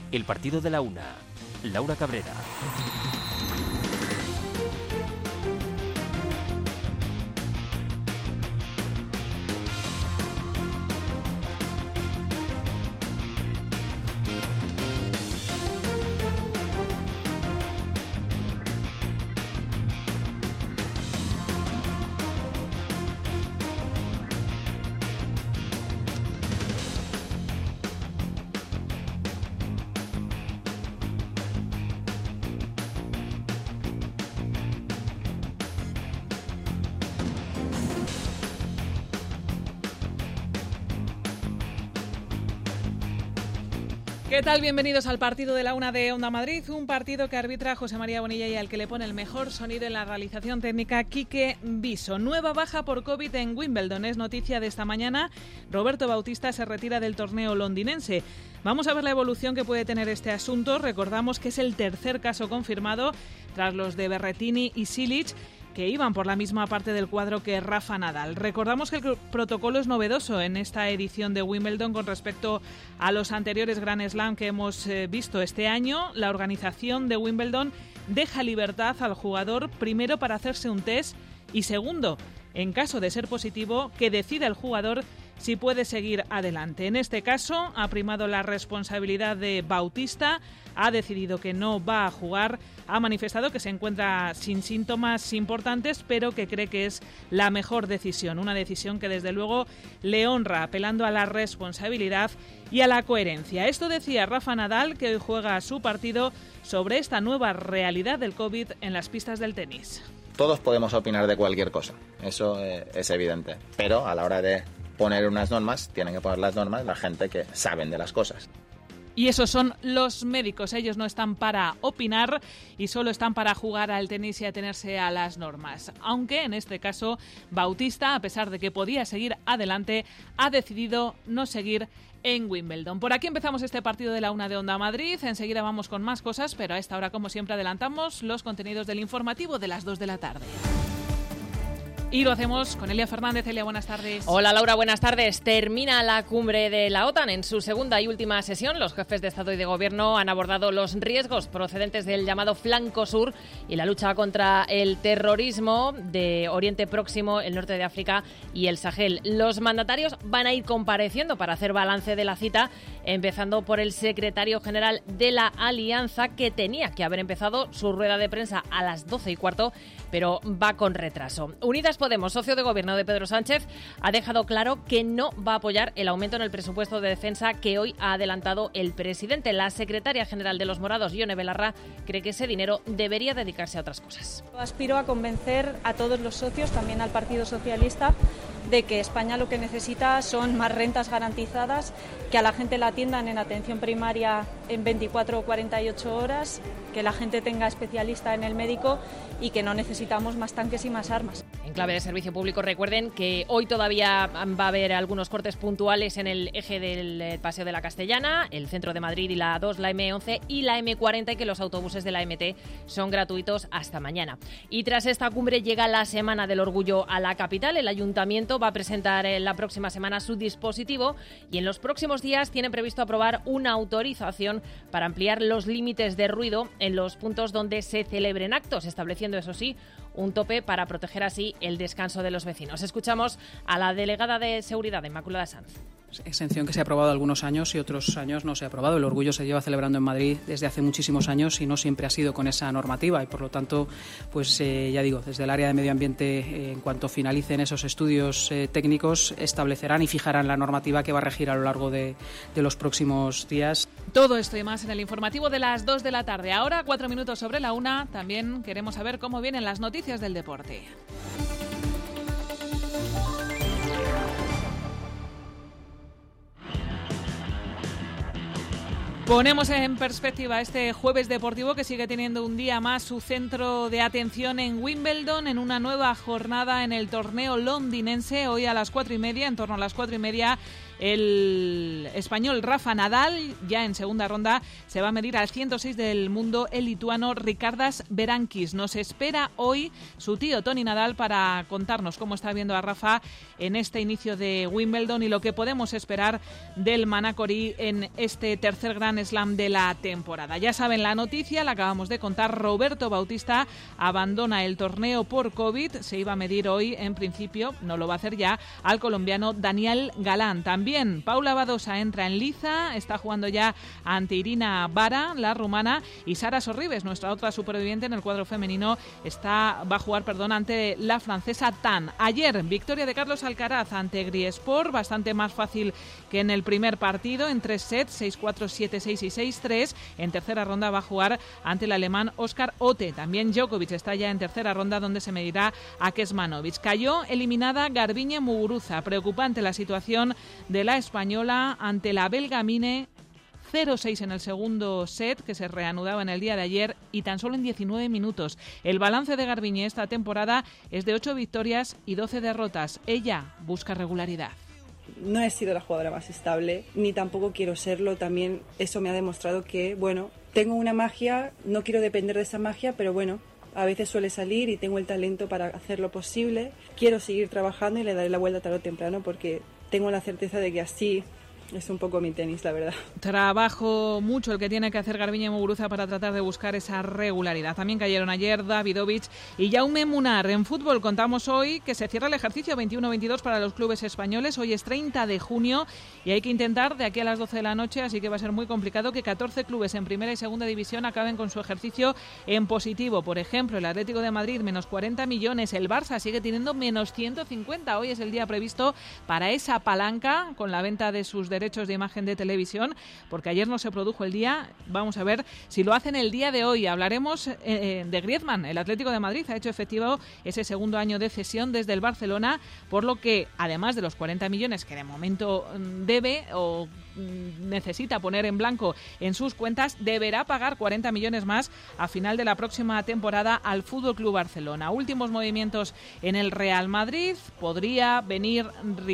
El partido de la una. Laura Cabrera. ¿Qué tal? Bienvenidos al partido de la una de Onda Madrid, un partido que arbitra José María Bonilla y al que le pone el mejor sonido en la realización técnica Quique Viso. Nueva baja por COVID en Wimbledon, es noticia de esta mañana. Roberto Bautista se retira del torneo londinense. Vamos a ver la evolución que puede tener este asunto. Recordamos que es el tercer caso confirmado tras los de Berrettini y Cilic, que iban por la misma parte del cuadro que Rafa Nadal. Recordamos que el protocolo es novedoso en esta edición de Wimbledon con respecto a los anteriores Grand Slam que hemos visto este año. La organización de Wimbledon deja libertad al jugador, primero para hacerse un test y segundo, en caso de ser positivo, que decida el jugador si puede seguir adelante. En este caso ha primado la responsabilidad de Bautista, ha decidido que no va a jugar, ha manifestado que se encuentra sin síntomas importantes, pero que cree que es la mejor decisión, una decisión que desde luego le honra, apelando a la responsabilidad y a la coherencia. Esto decía Rafa Nadal, que hoy juega su partido, sobre esta nueva realidad del COVID en las pistas del tenis. Todos podemos opinar de cualquier cosa, eso es evidente, pero a la hora de poner unas normas, tienen que poner las normas la gente que saben de las cosas. Y esos son los médicos, ellos no están para opinar y solo están para jugar al tenis y atenerse a las normas. Aunque en este caso Bautista, a pesar de que podía seguir adelante, ha decidido no seguir en Wimbledon. Por aquí empezamos este partido de la una de Onda Madrid. Enseguida vamos con más cosas, pero a esta hora, como siempre, adelantamos los contenidos del informativo de las 2 de la tarde. Y lo hacemos con Elia Fernández. Elia, buenas tardes. Hola Laura, buenas tardes. Termina la cumbre de la OTAN. En su segunda y última sesión, los jefes de Estado y de Gobierno han abordado los riesgos procedentes del llamado flanco sur y la lucha contra el terrorismo de Oriente Próximo, el norte de África y el Sahel. Los mandatarios van a ir compareciendo para hacer balance de la cita, empezando por el secretario general de la Alianza, que tenía que haber empezado su rueda de prensa a las 12:15, pero va con retraso. Unidas Podemos, socio de gobierno de Pedro Sánchez, ha dejado claro que no va a apoyar el aumento en el presupuesto de defensa que hoy ha adelantado el presidente. La secretaria general de Los Morados, Ione Belarra, cree que ese dinero debería dedicarse a otras cosas. Aspiro a convencer a todos los socios, también al Partido Socialista, de que España lo que necesita son más rentas garantizadas, que a la gente la atiendan en atención primaria en 24 o 48 horas, que la gente tenga especialista en el médico y que no necesitamos más tanques y más armas. En clave de servicio público, recuerden que hoy todavía va a haber algunos cortes puntuales en el eje del Paseo de la Castellana, el centro de Madrid y la A2, la M11 y la M40, y que los autobuses de la MT son gratuitos hasta mañana. Y tras esta cumbre llega la Semana del Orgullo a la capital. El Ayuntamiento va a presentar en la próxima semana su dispositivo y en los próximos días tiene previsto aprobar una autorización para ampliar los límites de ruido en los puntos donde se celebren actos, estableciendo, eso sí, un tope para proteger así el descanso de los vecinos. Escuchamos a la delegada de Seguridad, Inmaculada Sanz. Exención que se ha aprobado algunos años y otros años no se ha aprobado. El orgullo se lleva celebrando en Madrid desde hace muchísimos años y no siempre ha sido con esa normativa y por lo tanto, pues ya digo, desde el área de medio ambiente, en cuanto finalicen esos estudios técnicos, establecerán y fijarán la normativa que va a regir a lo largo de los próximos días. Todo esto y más en el informativo de las 2 de la tarde. Ahora, 4 minutos sobre la 1, también queremos saber cómo vienen las noticias del deporte. Ponemos en perspectiva este jueves deportivo que sigue teniendo un día más su centro de atención en Wimbledon, en una nueva jornada en el torneo londinense. Hoy a las 4:30, en torno a las 4:30, El español Rafa Nadal, ya en segunda ronda, se va a medir al 106 del mundo el lituano Ricardas Berankis. Nos espera hoy su tío Toni Nadal para contarnos cómo está viendo a Rafa en este inicio de Wimbledon y lo que podemos esperar del Manacorí en este tercer Grand Slam de la temporada. Ya saben la noticia, la acabamos de contar, Roberto Bautista abandona el torneo por COVID, se iba a medir hoy, en principio, no lo va a hacer ya, al colombiano Daniel Galán. También Paula Badosa entra en liza, está jugando ya ante Irina Vara, la rumana, y Sara Sorribes, nuestra otra superviviente en el cuadro femenino, va a jugar ante la francesa Tan. Ayer, victoria de Carlos Alcaraz ante Griesport, bastante más fácil que en el primer partido, en 3 sets, 6-4, 7-6 y 6-3. En tercera ronda va a jugar ante el alemán Oscar Otte. También Djokovic está ya en tercera ronda, donde se medirá a Kecmanovic. Cayó eliminada Garbiñe Muguruza. Preocupante la situación de la española ante la belga Mine. 0-6 en el segundo set, que se reanudaba en el día de ayer, y tan solo en 19 minutos. El balance de Garbiñe esta temporada es de 8 victorias y 12 derrotas. Ella busca regularidad. No he sido la jugadora más estable, ni tampoco quiero serlo. También eso me ha demostrado que, bueno, tengo una magia, no quiero depender de esa magia, pero bueno, a veces suele salir y tengo el talento para hacer lo posible. Quiero seguir trabajando y le daré la vuelta tarde o temprano, porque tengo la certeza de que así es un poco mi tenis, la verdad. Trabajo mucho el que tiene que hacer Garbiñe Muguruza para tratar de buscar esa regularidad. También cayeron ayer Davidovich y Jaume Munar. En fútbol contamos hoy que se cierra el ejercicio 21-22 para los clubes españoles. Hoy es 30 de junio y hay que intentar de aquí a las 12 de la noche, así que va a ser muy complicado que 14 clubes en primera y segunda división acaben con su ejercicio en positivo. Por ejemplo, el Atlético de Madrid, menos 40 millones. El Barça sigue teniendo menos 150. Hoy es el día previsto para esa palanca con la venta de sus derechos de imagen de televisión, porque ayer no se produjo el día. Vamos a ver si lo hacen el día de hoy. Hablaremos de Griezmann. El Atlético de Madrid ha hecho efectivo ese segundo año de cesión desde el Barcelona, por lo que, además de los 40 millones que de momento debe o necesita poner en blanco en sus cuentas, deberá pagar 40 millones más a final de la próxima temporada al FC Barcelona. Últimos movimientos en el Real Madrid. Podría venir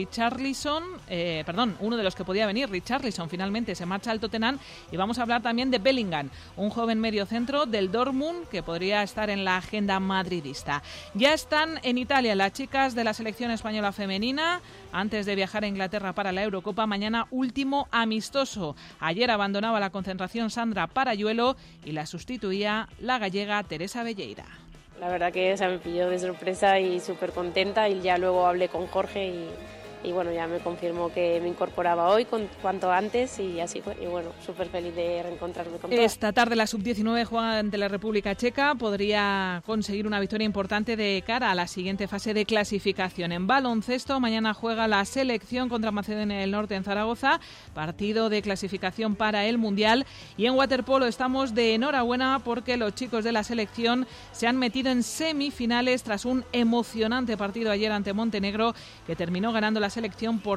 uno de los que podía venir, Richarlison, finalmente se marcha al Tottenham, y vamos a hablar también de Bellingham, un joven mediocentro del Dortmund que podría estar en la agenda madridista. Ya están en Italia las chicas de la selección española femenina antes de viajar a Inglaterra para la Eurocopa. Mañana último amistoso. Ayer abandonaba la concentración Sandra Parayuelo y la sustituía la gallega Teresa Velleira. La verdad que me pilló de sorpresa y súper contenta, y ya luego hablé con Jorge y bueno, ya me confirmó que me incorporaba hoy cuanto antes, y así fue. Y bueno, súper feliz de reencontrarme con todas. Esta tarde la Sub-19 juega ante la República Checa. Podría conseguir una victoria importante de cara a la siguiente fase de clasificación. En baloncesto, mañana juega la selección contra Macedonia del Norte en Zaragoza, partido de clasificación para el Mundial. Y en waterpolo estamos de enhorabuena porque los chicos de la selección se han metido en semifinales tras un emocionante partido ayer ante Montenegro, que terminó ganando la selección por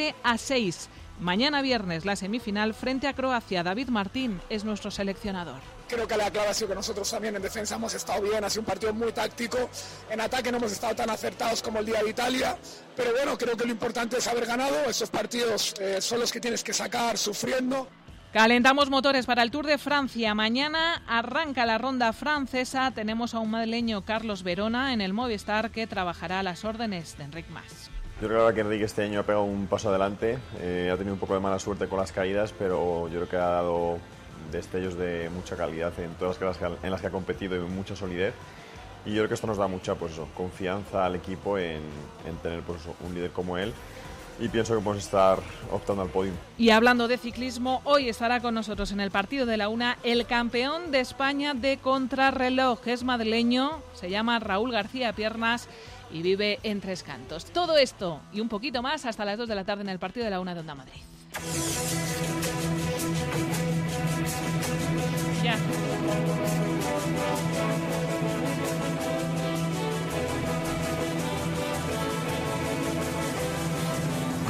7-6. Mañana viernes la semifinal frente a Croacia. David Martín es nuestro seleccionador. Creo que la clave ha sido que nosotros también en defensa hemos estado bien, ha sido un partido muy táctico. En ataque no hemos estado tan acertados como el día de Italia, pero bueno, creo que lo importante es haber ganado. Esos partidos son los que tienes que sacar sufriendo. Calentamos motores para el Tour de Francia. Mañana arranca la ronda francesa. Tenemos a un madrileño, Carlos Verona, en el Movistar, que trabajará a las órdenes de Enric Mas. Yo creo que Enrique este año ha pegado un paso adelante, ha tenido un poco de mala suerte con las caídas, pero yo creo que ha dado destellos de mucha calidad en todas las carreras en las que ha competido y mucha solidez. Y yo creo que esto nos da mucha confianza al equipo en tener un líder como él. Y pienso que podemos estar optando al podio. Y hablando de ciclismo, hoy estará con nosotros en el partido de la una el campeón de España de contrarreloj. Es madrileño, se llama Raúl García Piernas y vive en Tres Cantos. Todo esto y un poquito más hasta las 2 de la tarde en el partido de la una de Onda Madrid. Ya.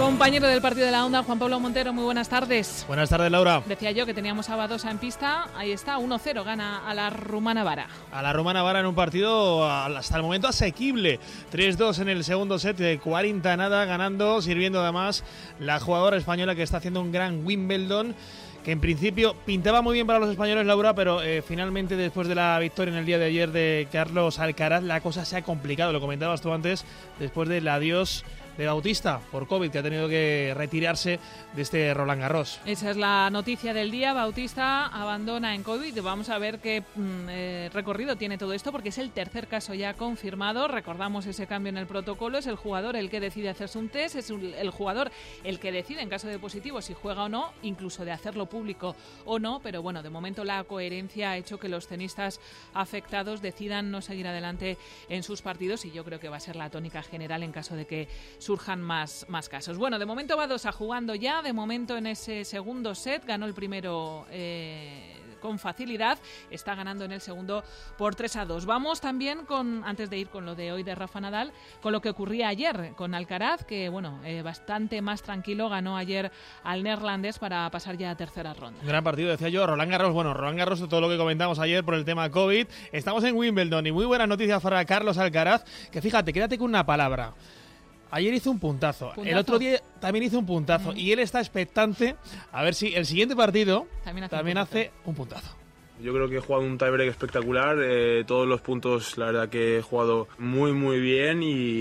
Compañero del partido de la Onda, Juan Pablo Montero, muy buenas tardes. Buenas tardes, Laura. Decía yo que teníamos a Badosa en pista, ahí está, 1-0, gana a la rumana Vara. A la rumana Vara en un partido hasta el momento asequible. 3-2 en el segundo set, de 40 nada, ganando, sirviendo además la jugadora española que está haciendo un gran Wimbledon, que en principio pintaba muy bien para los españoles, Laura, pero finalmente después de la victoria en el día de ayer de Carlos Alcaraz, la cosa se ha complicado, lo comentabas tú antes, después del adiós de Bautista por COVID, que ha tenido que retirarse de este Roland Garros. Esa es la noticia del día. Bautista abandona en COVID. Vamos a ver qué recorrido tiene todo esto, porque es el tercer caso ya confirmado. Recordamos ese cambio en el protocolo. Es el jugador el que decide hacerse un test, es el jugador el que decide en caso de positivo si juega o no, incluso de hacerlo público o no, pero bueno, de momento la coherencia ha hecho que los tenistas afectados decidan no seguir adelante en sus partidos, y yo creo que va a ser la tónica general en caso de que surjan más casos. Bueno, de momento Badosa jugando ya, de momento en ese segundo set, ganó el primero con facilidad, está ganando en el segundo por 3-2. Vamos también antes de ir con lo de hoy de Rafa Nadal, con lo que ocurría ayer con Alcaraz, que bueno, bastante más tranquilo, ganó ayer al neerlandés para pasar ya a tercera ronda. Gran partido, decía yo, Roland Garros, todo lo que comentamos ayer por el tema COVID. Estamos en Wimbledon y muy buenas noticias para Carlos Alcaraz, que fíjate, quédate con una palabra. Ayer hizo un puntazo. El otro día también hizo un puntazo. Y él está expectante a ver si el siguiente partido también hace un puntazo. Yo creo que he jugado un tiebreak espectacular. Todos los puntos, la verdad que he jugado muy, muy bien.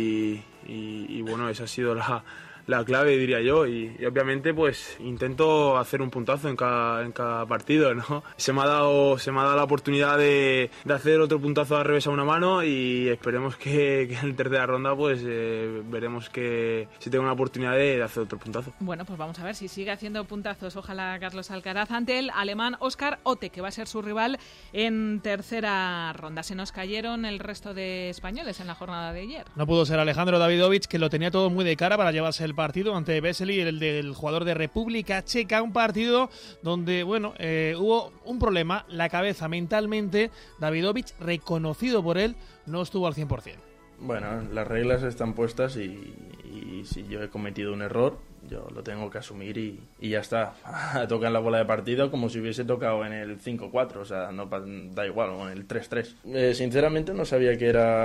Y bueno, esa ha sido la clave, diría yo, y obviamente pues intento hacer un puntazo en cada partido, ¿no? Se me ha dado la oportunidad de hacer otro puntazo al revés a una mano, y esperemos que en la tercera ronda pues veremos si tengo una oportunidad de hacer otro puntazo. Bueno, pues vamos a ver si sigue haciendo puntazos, ojalá, Carlos Alcaraz, ante el alemán Oscar Otte, que va a ser su rival en tercera ronda. Se nos cayeron el resto de españoles en la jornada de ayer. No pudo ser Alejandro Davidovich, que lo tenía todo muy de cara para llevarse el partido ante Vesely, el del jugador de República Checa, un partido donde, bueno, hubo un problema, la cabeza mentalmente. Davidovich, reconocido por él, no estuvo al 100%. Bueno, las reglas están puestas y si yo he cometido un error, yo lo tengo que asumir y ya está. Toca en la bola de partido como si hubiese tocado en el 5-4, o sea, no da igual, o en el 3-3. Sinceramente no sabía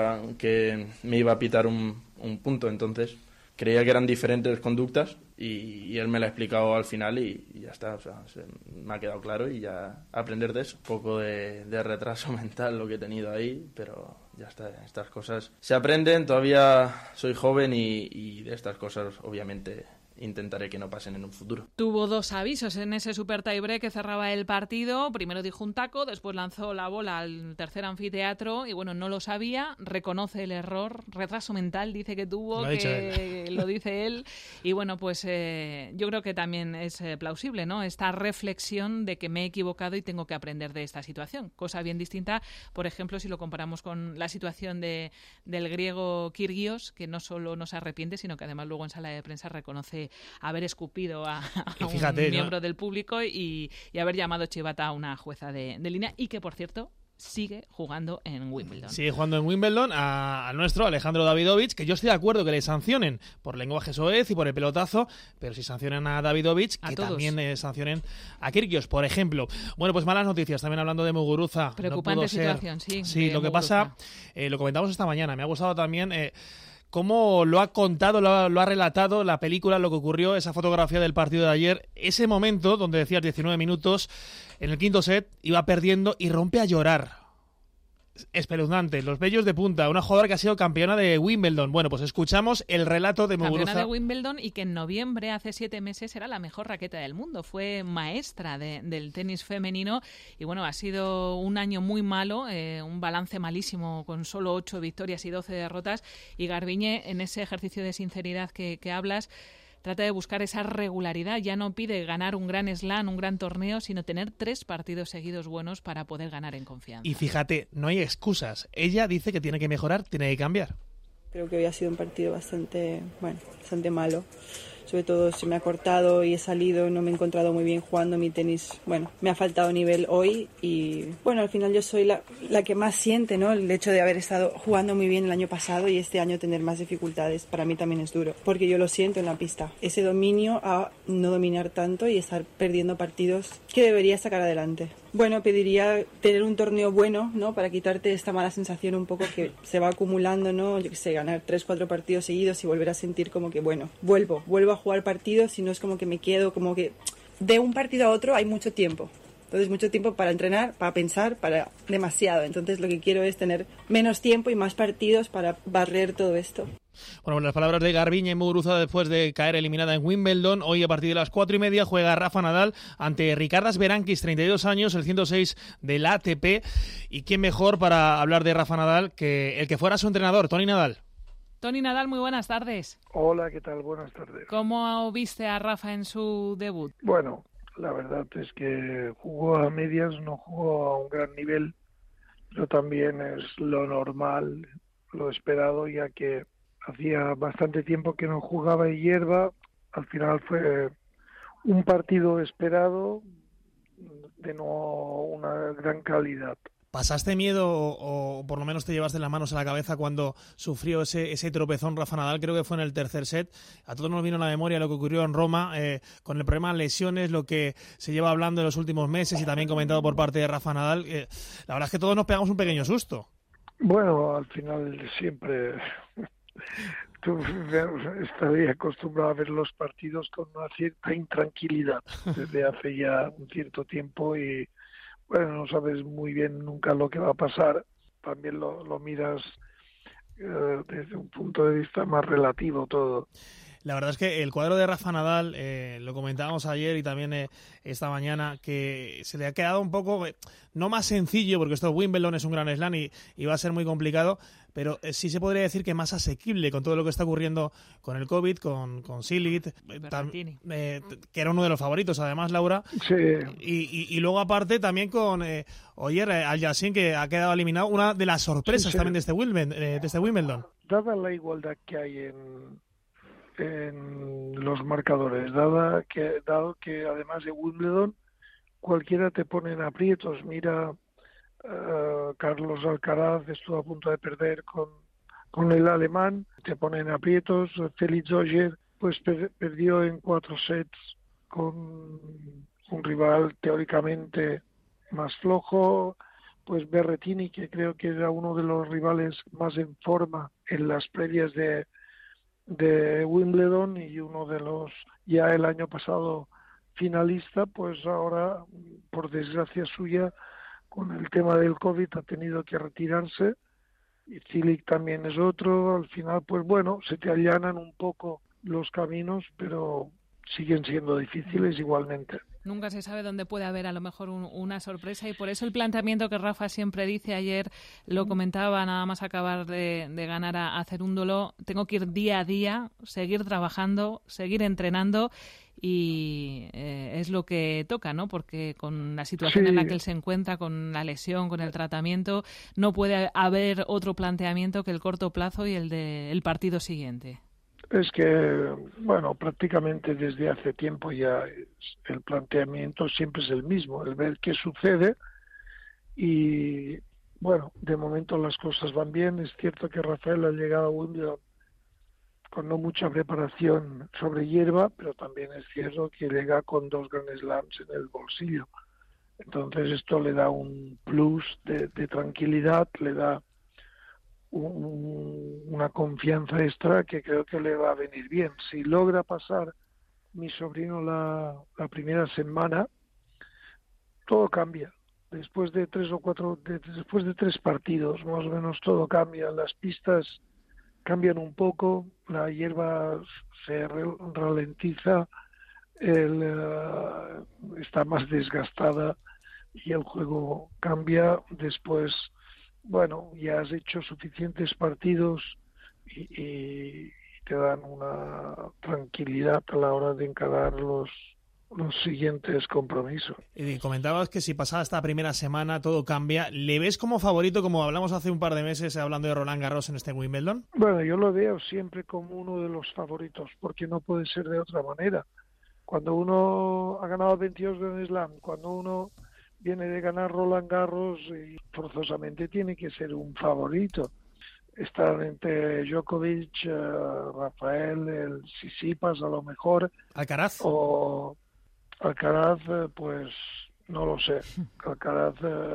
que me iba a pitar un punto, entonces creía que eran diferentes conductas y él me lo ha explicado al final y ya está, o sea, me ha quedado claro y ya aprender de eso. Un poco de retraso mental lo que he tenido ahí, pero ya está, estas cosas se aprenden, todavía soy joven y de estas cosas obviamente intentaré que no pasen en un futuro. Tuvo dos avisos en ese super tiebreak que cerraba el partido. Primero dijo un taco, después lanzó la bola al tercer anfiteatro y bueno, no lo sabía, reconoce el error, retraso mental dice que tuvo, lo dice él, y bueno, pues yo creo que también es plausible, ¿no? Esta reflexión de que me he equivocado y tengo que aprender de esta situación. Cosa bien distinta, por ejemplo, si lo comparamos con la situación del griego Kyrgios, que no solo no se arrepiente, sino que además luego en sala de prensa reconoce haber escupido a un miembro del público y haber llamado chivata a una jueza de línea, y que, por cierto, sigue jugando en Wimbledon. Sigue jugando en Wimbledon a nuestro Alejandro Davidovich, que yo estoy de acuerdo que le sancionen por lenguaje soez y por el pelotazo, pero si sancionan a Davidovich, que también sancionen a Kyrgios, por ejemplo. Bueno, pues malas noticias, también hablando de Muguruza. Preocupante situación, sí. Sí, lo que pasa, lo comentamos esta mañana, me ha gustado también cómo lo ha contado, lo ha relatado la película, lo que ocurrió, esa fotografía del partido de ayer, ese momento donde decías 19 minutos, en el quinto set, iba perdiendo y rompe a llorar. Espeluznante, los vellos de punta, una jugadora que ha sido campeona de Wimbledon. Bueno, pues escuchamos el relato de Muguruza. Campeona de Wimbledon y que en noviembre, hace 7 meses, era la mejor raqueta del mundo. Fue maestra del tenis femenino y bueno, ha sido un año muy malo, un balance malísimo con solo 8 victorias y 12 derrotas. Y Garbiñe, en ese ejercicio de sinceridad que hablas, trata de buscar esa regularidad. Ya no pide ganar un gran slam, un gran torneo, sino tener 3 partidos seguidos buenos para poder ganar en confianza. Y fíjate, no hay excusas. Ella dice que tiene que mejorar, tiene que cambiar. Creo que había sido un partido bastante malo. sobre todo se me ha cortado y he salido, no me he encontrado muy bien jugando mi tenis. Bueno, me ha faltado nivel hoy y bueno, al final yo soy la que más siente, ¿no? El hecho de haber estado jugando muy bien el año pasado y este año tener más dificultades, para mí también es duro, porque yo lo siento en la pista. Ese dominio a no dominar tanto y estar perdiendo partidos que debería sacar adelante. Bueno, pediría tener un torneo bueno, ¿no? Para quitarte esta mala sensación un poco que se va acumulando, ¿no? Yo qué sé, ganar 3-4 partidos seguidos y volver a sentir como que, bueno, vuelvo a jugar partidos y no es como que me quedo, como que de un partido a otro hay mucho tiempo. Entonces, mucho tiempo para entrenar, para pensar, para demasiado. Entonces, lo que quiero es tener menos tiempo y más partidos para barrer todo esto. Bueno, las palabras de Garbiñe Muguruza después de caer eliminada en Wimbledon. Hoy a partir de las 4:30 juega Rafa Nadal ante Ricardas Berankis, 32 años, el 106 del ATP. ¿Y quién mejor para hablar de Rafa Nadal que el que fuera su entrenador, Toni Nadal? Toni Nadal, muy buenas tardes. Hola, ¿qué tal? Buenas tardes. ¿Cómo viste a Rafa en su debut? Bueno, la verdad es que jugó a medias, no jugó a un gran nivel, pero también es lo normal, lo esperado, ya que hacía bastante tiempo que no jugaba en hierba. Al final fue un partido esperado, de no una gran calidad. ¿Pasaste miedo o por lo menos te llevaste las manos a la cabeza cuando sufrió ese tropezón Rafa Nadal? Creo que fue en el tercer set. A todos nos vino a la memoria lo que ocurrió en Roma con el problema de lesiones, lo que se lleva hablando en los últimos meses y también comentado por parte de Rafa Nadal. La verdad es que todos nos pegamos un pequeño susto. Bueno, al final siempre tú estaría acostumbrado a ver los partidos con una cierta intranquilidad desde hace ya un cierto tiempo y bueno, no sabes muy bien nunca lo que va a pasar. También lo miras desde un punto de vista más relativo todo. La verdad es que el cuadro de Rafa Nadal, lo comentábamos ayer y también esta mañana, que se le ha quedado un poco, no más sencillo, porque esto Wimbledon es un gran slam y va a ser muy complicado, pero sí se podría decir que más asequible con todo lo que está ocurriendo con el COVID, con Silic, que era uno de los favoritos, además, Laura. Sí. Y luego, aparte, también con Al-Yassin, que ha quedado eliminado, una de las sorpresas también de este Wimbledon. Dada la igualdad que hay en los marcadores, dado que además de Wimbledon cualquiera te pone en aprietos. Mira, Carlos Alcaraz estuvo a punto de perder con el alemán, te pone en aprietos. Felix Auger pues perdió en 4 sets con un rival teóricamente más flojo. Pues Berrettini, que creo que era uno de los rivales más en forma en las previas de Wimbledon y uno de los ya el año pasado finalista, pues ahora por desgracia suya con el tema del COVID ha tenido que retirarse y Cilic también es otro. Al final pues bueno, se te allanan un poco los caminos, pero siguen siendo difíciles igualmente. Nunca se sabe dónde puede haber a lo mejor una sorpresa y por eso el planteamiento que Rafa siempre dice, ayer lo comentaba nada más acabar de ganar a Cerúndolo, tengo que ir día a día, seguir trabajando, seguir entrenando y es lo que toca, ¿no? Porque con la situación en la que él se encuentra, con la lesión, con el tratamiento, no puede haber otro planteamiento que el corto plazo y el del partido siguiente. Es que, bueno, prácticamente desde hace tiempo ya el planteamiento siempre es el mismo, el ver qué sucede y, bueno, de momento las cosas van bien. Es cierto que Rafael ha llegado a Wimbledon con no mucha preparación sobre hierba, pero también es cierto que llega con 2 Grand Slams en el bolsillo. Entonces esto le da un plus de tranquilidad, le da una confianza extra que creo que le va a venir bien. Si logra pasar mi sobrino la primera semana, todo cambia. Después de 3 partidos, más o menos todo cambia. Las pistas cambian un poco, la hierba se ralentiza, está más desgastada y el juego cambia. Después, bueno, ya has hecho suficientes partidos y te dan una tranquilidad a la hora de encarar los los siguientes compromisos. Y comentabas que si pasada esta primera semana todo cambia. ¿Le ves como favorito, como hablamos hace un par de meses hablando de Roland Garros en este Wimbledon? Bueno, yo lo veo siempre como uno de los favoritos, porque no puede ser de otra manera. Cuando uno ha ganado 22 Grand Slam, cuando uno viene de ganar Roland Garros, y forzosamente tiene que ser un favorito. Están entre Djokovic, Rafael, el Tsitsipas a lo mejor. ¿Alcaraz? O Alcaraz, pues no lo sé. Alcaraz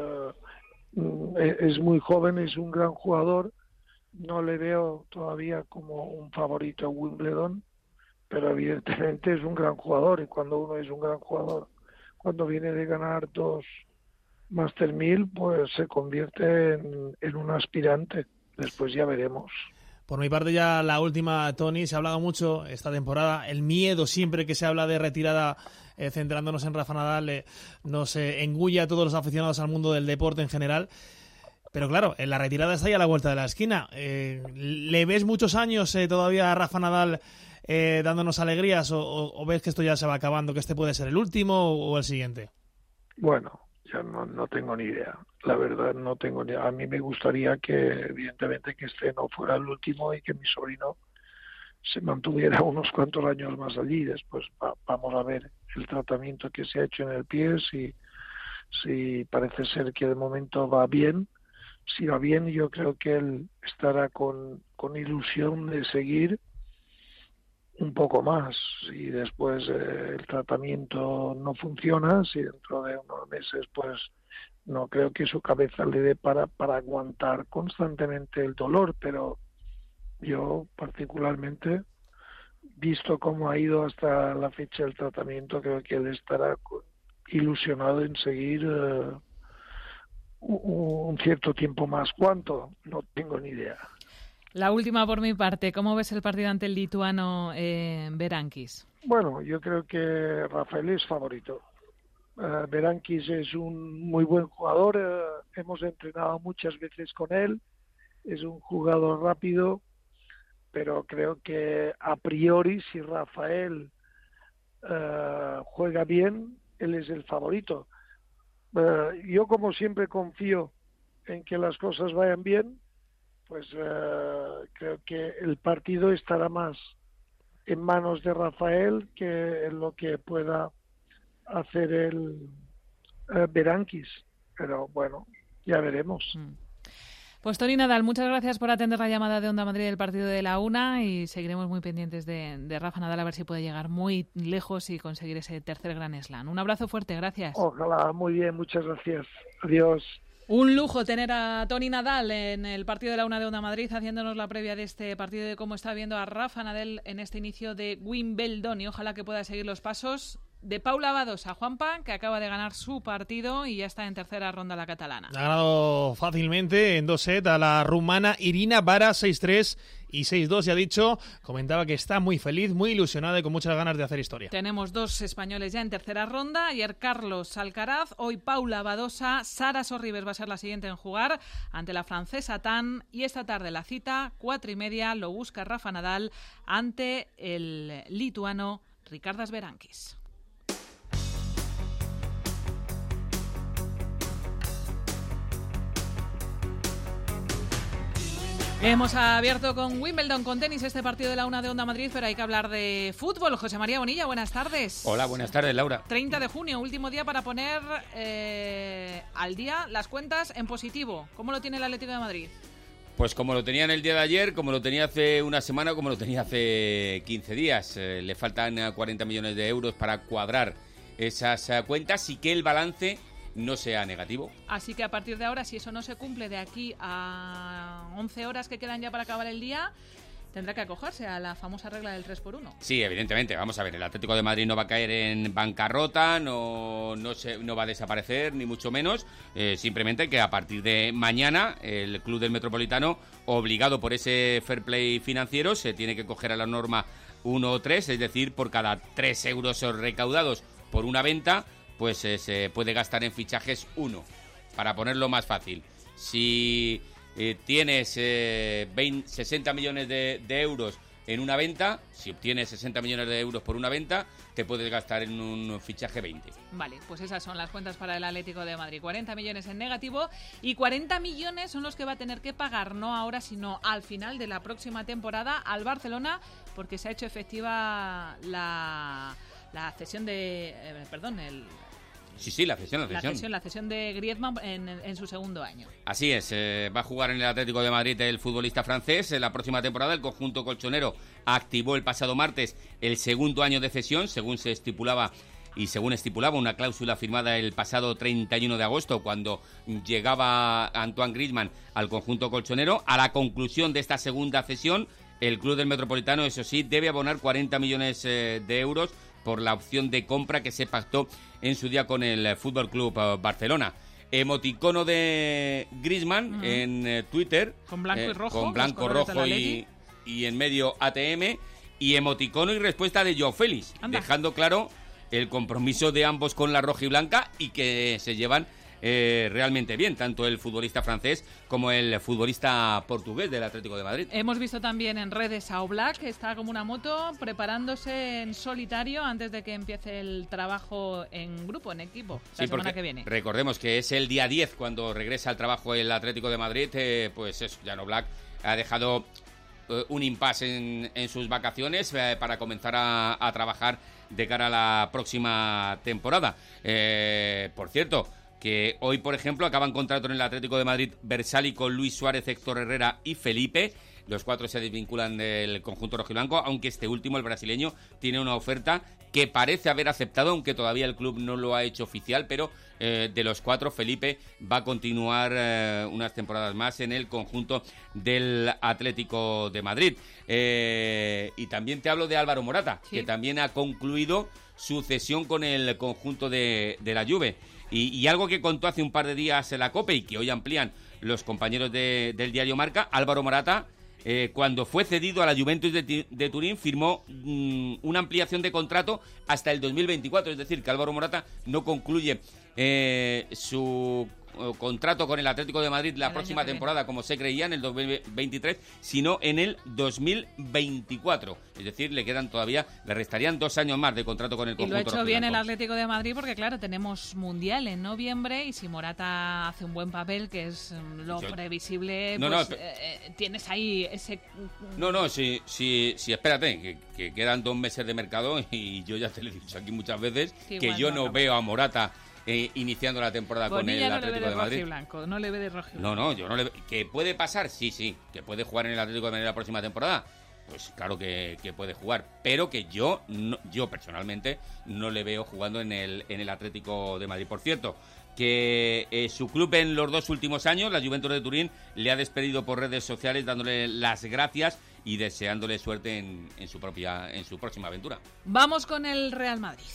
es muy joven, es un gran jugador. No le veo todavía como un favorito a Wimbledon, pero evidentemente es un gran jugador. Y cuando uno es un gran jugador, cuando viene de ganar 2 Master 1000, pues se convierte en un aspirante. Después ya veremos. Por mi parte ya la última, Tony, se ha hablado mucho esta temporada, el miedo siempre que se habla de retirada, centrándonos en Rafa Nadal, nos engulle a todos los aficionados al mundo del deporte en general, pero claro, la retirada está ya a la vuelta de la esquina. ¿Le ves muchos años todavía a Rafa Nadal dándonos alegrías o ves que esto ya se va acabando, que este puede ser el último o el siguiente? Bueno, yo no tengo ni idea. La verdad no tengo ni idea. A mí me gustaría que, evidentemente, que este no fuera el último y que mi sobrino se mantuviera unos cuantos años más allí. Después vamos a ver el tratamiento que se ha hecho en el pie, si parece ser que de momento va bien. Si va bien, yo creo que él estará con ilusión de seguir un poco más. Si después el tratamiento no funciona, si dentro de unos meses pues no creo que su cabeza le dé para aguantar constantemente el dolor, pero yo particularmente, visto cómo ha ido hasta la fecha el tratamiento, creo que él estará ilusionado en seguir un cierto tiempo más. ¿Cuánto? No tengo ni idea. La última por mi parte, ¿cómo ves el partido ante el lituano Berankis? Bueno, yo creo que Rafael es favorito. Berankis es un muy buen jugador, hemos entrenado muchas veces con él, es un jugador rápido, pero creo que a priori si Rafael juega bien, él es el favorito. Yo como siempre confío en que las cosas vayan bien, pues creo que el partido estará más en manos de Rafael que en lo que pueda hacer el Berankis, pero bueno, ya veremos. Pues Tony Nadal, muchas gracias por atender la llamada de Onda Madrid del partido de la una y seguiremos muy pendientes de Rafa Nadal a ver si puede llegar muy lejos y conseguir ese tercer Grand Slam. Un abrazo fuerte, gracias. Ojalá, muy bien, muchas gracias. Adiós. Un lujo tener a Tony Nadal en el partido de la una de Onda Madrid haciéndonos la previa de este partido, de cómo está viendo a Rafa Nadal en este inicio de Wimbledon, y ojalá que pueda seguir los pasos de Paula Badosa, Juanpa, que acaba de ganar su partido y ya está en tercera ronda la catalana. Ha ganado fácilmente en 2 sets a la rumana Irina Bara, 6-3 y 6-2, ya dicho. Comentaba que está muy feliz, muy ilusionada y con muchas ganas de hacer historia. Tenemos 2 españoles ya en tercera ronda. Ayer Carlos Alcaraz, hoy Paula Badosa. Sara Sorribes va a ser la siguiente en jugar ante la francesa Tan. Y esta tarde la cita, 4:30, lo busca Rafa Nadal ante el lituano Ricardas Berankis. Hemos abierto con Wimbledon, con tenis, este partido de la una de Onda Madrid, pero hay que hablar de fútbol. José María Bonilla, buenas tardes. Hola, buenas tardes, Laura. 30 de junio, último día para poner al día las cuentas en positivo. ¿Cómo lo tiene el Atlético de Madrid? Pues como lo tenía en el día de ayer, como lo tenía hace una semana, como lo tenía hace 15 días. Le faltan 40 millones de euros para cuadrar esas cuentas y que el balance no sea negativo. Así que a partir de ahora, si eso no se cumple de aquí a 11 horas que quedan ya para acabar el día, tendrá que acogerse a la famosa regla del 3x1. Sí, evidentemente. Vamos a ver, el Atlético de Madrid no va a caer en bancarrota, no va a desaparecer, ni mucho menos. Simplemente que a partir de mañana el Club del Metropolitano, obligado por ese fair play financiero, se tiene que coger a la norma 1 o 3, es decir, por cada 3 euros recaudados por una venta, pues se puede gastar en fichajes 1, para ponerlo más fácil. Si tienes 60 millones de euros en una venta, si obtienes 60 millones de euros por una venta, te puedes gastar en un fichaje 20. Vale, pues esas son las cuentas para el Atlético de Madrid. 40 millones en negativo y 40 millones son los que va a tener que pagar, no ahora, sino al final de la próxima temporada al Barcelona, porque se ha hecho efectiva la cesión de... Sí, la cesión. La cesión de Griezmann en su segundo año. Así es, va a jugar en el Atlético de Madrid el futbolista francés. En la próxima temporada el conjunto colchonero activó el pasado martes el segundo año de cesión, según estipulaba una cláusula firmada el pasado 31 de agosto, cuando llegaba Antoine Griezmann al conjunto colchonero. A la conclusión de esta segunda cesión, el club del Metropolitano, eso sí, debe abonar 40 millones de euros por la opción de compra que se pactó en su día con el FC Barcelona. Emoticono de Griezmann en Twitter. Con blanco y rojo. Con blanco, rojo y en medio ATM. Y emoticono y respuesta de Joao Félix. Anda. Dejando claro el compromiso de ambos con la roja y blanca y que se llevan realmente bien, tanto el futbolista francés como el futbolista portugués del Atlético de Madrid. Hemos visto también en redes a Oblak, que está como una moto, preparándose en solitario antes de que empiece el trabajo en grupo, en equipo, la semana que viene. Recordemos que es el día 10 cuando regresa al trabajo el Atlético de Madrid, pues eso, Jan Oblak ha dejado un impasse en sus vacaciones para comenzar a trabajar de cara a la próxima temporada. Por cierto, que hoy, por ejemplo, acaban contrato en el Atlético de Madrid Bersali con Luis Suárez, Héctor Herrera y Felipe. Los cuatro se desvinculan del conjunto rojiblanco, aunque este último, el brasileño, tiene una oferta que parece haber aceptado, aunque todavía el club no lo ha hecho oficial, pero de los cuatro, Felipe va a continuar unas temporadas más en el conjunto del Atlético de Madrid. Y también te hablo de Álvaro Morata, ¿sí?, que también ha concluido su cesión con el conjunto de la Juve. Y algo que contó hace un par de días en la COPE y que hoy amplían los compañeros del diario Marca, Álvaro Morata, cuando fue cedido a la Juventus de Turín, firmó una ampliación de contrato hasta el 2024. Es decir, que Álvaro Morata no concluye su contrato con el Atlético de Madrid la próxima temporada, como se creía, en el 2023, sino en el 2024. Es decir, le restarían 2 años más de contrato con el conjunto. Y lo ha hecho bien el Atlético de Madrid porque, claro, tenemos Mundial en noviembre y si Morata hace un buen papel, que es lo previsible, tienes ahí ese... Sí, espérate, que quedan 2 meses de mercado y yo ya te lo he dicho aquí muchas veces, que yo no veo a Morata iniciando la temporada con el Atlético de Madrid. No le ve de rojo y blanco. No, yo no le veo. ¿Que puede pasar? Sí, que puede jugar en el Atlético de Madrid la próxima temporada. Pues claro que puede jugar, pero que yo personalmente no le veo jugando en el Atlético de Madrid. Por cierto, que su club en los 2 últimos años, la Juventus de Turín, le ha despedido por redes sociales dándole las gracias y deseándole suerte en su próxima aventura. Vamos con el Real Madrid.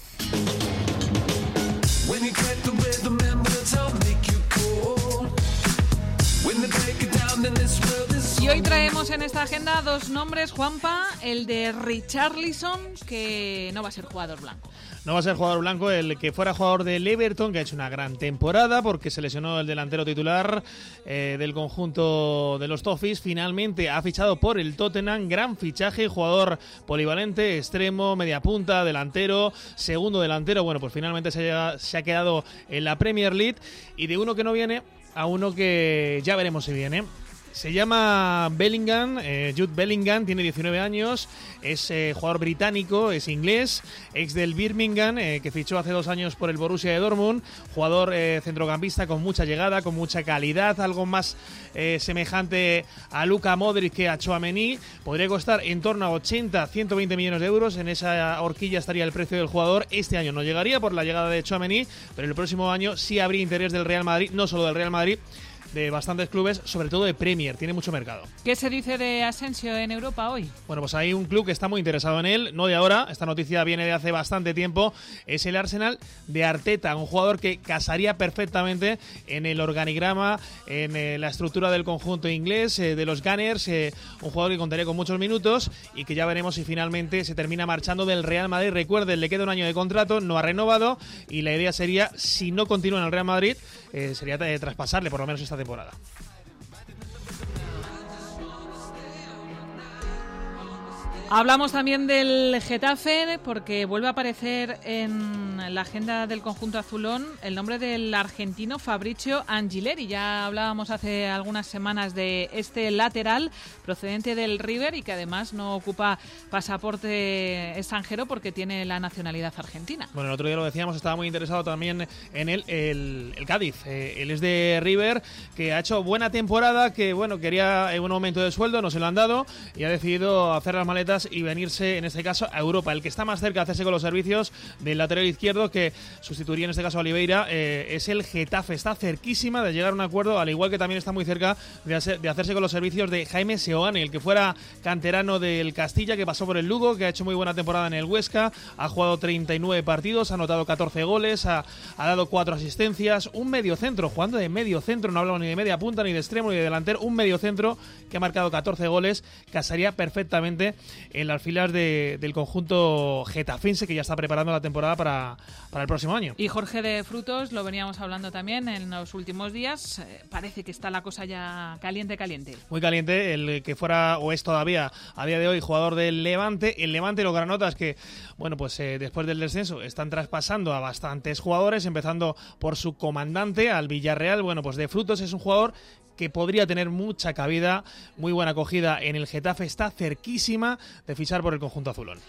Y hoy traemos en esta agenda 2 nombres, Juanpa, el de Richarlison, que no va a ser jugador blanco. No va a ser jugador blanco, el que fuera jugador del Everton, que ha hecho una gran temporada porque se lesionó el delantero titular del conjunto de los Toffees. Finalmente ha fichado por el Tottenham, gran fichaje, jugador polivalente, extremo, media punta, delantero, segundo delantero. Bueno, pues finalmente se ha quedado en la Premier League, y de uno que no viene a uno que ya veremos si viene. Se llama Bellingham, Jude Bellingham, tiene 19 años, es jugador británico, es inglés, ex del Birmingham, que fichó hace 2 años por el Borussia de Dortmund, jugador centrocampista con mucha llegada, con mucha calidad, algo más semejante a Luka Modric que a Tchouaméni. Podría costar en torno a 80-120 millones de euros, en esa horquilla estaría el precio del jugador. Este año no llegaría por la llegada de Tchouaméni, pero el próximo año sí habría interés del Real Madrid, no solo del Real Madrid, de bastantes clubes, sobre todo de Premier, tiene mucho mercado. ¿Qué se dice de Asensio en Europa hoy? Bueno, pues hay un club que está muy interesado en él, no de ahora, esta noticia viene de hace bastante tiempo, es el Arsenal de Arteta, un jugador que casaría perfectamente en el organigrama, en la estructura del conjunto inglés, de los Gunners, un jugador que contaría con muchos minutos y que ya veremos si finalmente se termina marchando del Real Madrid. Recuerden, le queda 1 año de contrato, no ha renovado, y la idea sería, si no continúa en el Real Madrid, sería traspasarle por lo menos esta temporada. Hablamos también del Getafe porque vuelve a aparecer en la agenda del conjunto azulón el nombre del argentino Fabricio Angileri. Ya hablábamos hace algunas semanas de este lateral procedente del River y que además no ocupa pasaporte extranjero porque tiene la nacionalidad argentina. Bueno, el otro día lo decíamos, estaba muy interesado también en él el Cádiz. Él es de River, que ha hecho buena temporada, que bueno, quería un aumento de sueldo, no se lo han dado y ha decidido hacer las maletas y venirse, en este caso, a Europa. El que está más cerca de hacerse con los servicios del lateral izquierdo, que sustituiría en este caso a Oliveira, es el Getafe. Está cerquísima de llegar a un acuerdo, al igual que también está muy cerca de hacerse con los servicios de Jaime Seoane, el que fuera canterano del Castilla, que pasó por el Lugo, que ha hecho muy buena temporada en el Huesca, ha jugado 39 partidos, ha anotado 14 goles, ha dado 4 asistencias, un mediocentro, jugando de mediocentro, no hablamos ni de media punta, ni de extremo, ni de delantero, un mediocentro que ha marcado 14 goles, casaría perfectamente en las filas del conjunto getafense, que ya está preparando la temporada para el próximo año. Y Jorge de Frutos, lo veníamos hablando también en los últimos días, parece que está la cosa ya caliente. Muy caliente, el que fuera, o es todavía a día de hoy, jugador del Levante. El Levante, los granotas, que bueno, pues después del descenso están traspasando a bastantes jugadores, empezando por su comandante, al Villarreal. Bueno, pues de Frutos es un jugador que podría tener mucha cabida, muy buena acogida en el Getafe, está cerquísima de fichar por el conjunto azulón.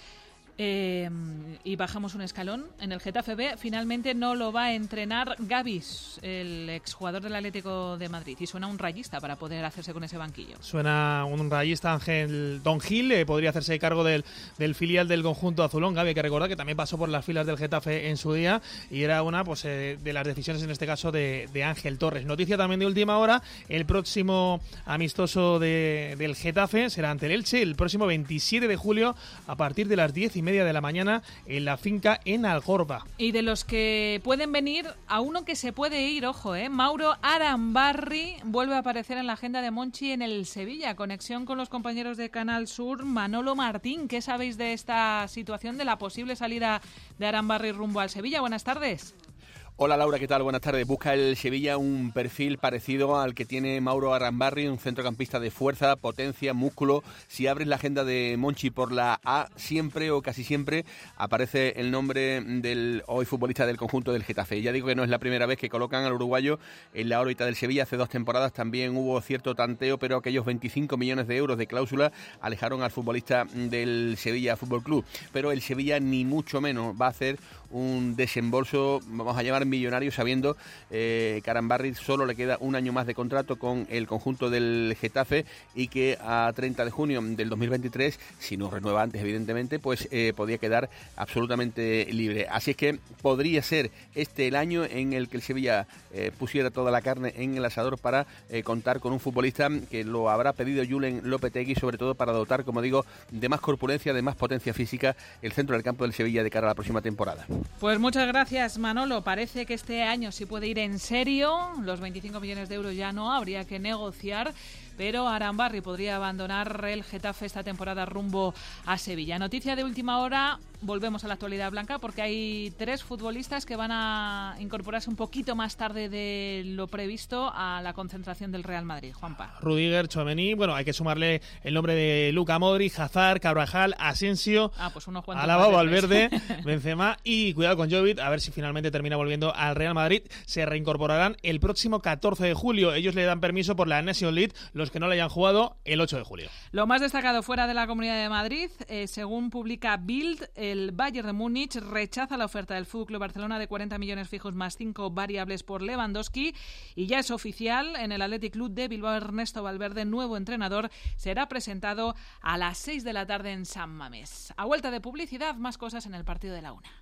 Y bajamos un escalón. En el Getafe B finalmente no lo va a entrenar Gavis, el exjugador del Atlético de Madrid, y suena un rayista para poder hacerse con ese banquillo. Suena un rayista, Ángel Don Gil, podría hacerse cargo del filial del conjunto azulón. Gavi, hay que recordar que también pasó por las filas del Getafe en su día y era una pues de las decisiones, en este caso, de Ángel Torres. Noticia también de última hora, el próximo amistoso del Getafe será ante el Elche el próximo 27 de julio a partir de las 10:30 de la mañana en la finca en Algorba. Y de los que pueden venir, a uno que se puede ir, ojo, Mauro Arambarri vuelve a aparecer en la agenda de Monchi en el Sevilla. Conexión con los compañeros de Canal Sur. Manolo Martín, ¿qué sabéis de esta situación, de la posible salida de Arambarri rumbo al Sevilla? Buenas tardes. Hola Laura, ¿qué tal? Buenas tardes. Busca el Sevilla un perfil parecido al que tiene Mauro Arambarri, un centrocampista de fuerza, potencia, músculo. Si abres la agenda de Monchi por la A, siempre o casi siempre aparece el nombre del hoy futbolista del conjunto del Getafe. Ya digo que no es la primera vez que colocan al uruguayo en la órbita del Sevilla. Hace 2 temporadas también hubo cierto tanteo, pero aquellos 25 millones de euros de cláusula alejaron al futbolista del Sevilla Fútbol Club. Pero el Sevilla ni mucho menos va a hacer un desembolso, vamos a llamar millonario, sabiendo que a Arambarri solo le queda un año más de contrato con el conjunto del Getafe y que a 30 de junio del 2023, si no renueva antes evidentemente, pues podría quedar absolutamente libre. Así es que podría ser este el año en el que el Sevilla pusiera toda la carne en el asador para contar con un futbolista que lo habrá pedido Julen Lopetegui, sobre todo para dotar, como digo, de más corpulencia, de más potencia física el centro del campo del Sevilla de cara a la próxima temporada. Pues muchas gracias, Manolo. Parece que este año sí puede ir en serio. Los 25 millones de euros ya no, habría que negociar. Pero Arambarri podría abandonar el Getafe esta temporada rumbo a Sevilla. Noticia de última hora, volvemos a la actualidad blanca porque hay 3 futbolistas que van a incorporarse un poquito más tarde de lo previsto a la concentración del Real Madrid. Juanpa. Rudiger, Tchouaméni, bueno, hay que sumarle el nombre de Luka Modric, Hazard, Carvajal, Asensio, pues unos cuantos Alaba, Valverde, Benzema y cuidado con Jovic, a ver si finalmente termina volviendo al Real Madrid. Se reincorporarán el próximo 14 de julio. Ellos le dan permiso por la National League, los que no le hayan jugado, el 8 de julio. Lo más destacado fuera de la Comunidad de Madrid, según publica Bild, el Bayern de Múnich rechaza la oferta del FC Barcelona de 40 millones fijos más 5 variables por Lewandowski y ya es oficial, en el Athletic Club de Bilbao, Ernesto Valverde, nuevo entrenador, será presentado a las 6 de la tarde en San Mamés. A vuelta de publicidad, más cosas en el partido de la una.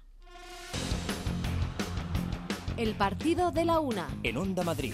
El partido de la una. En Onda Madrid.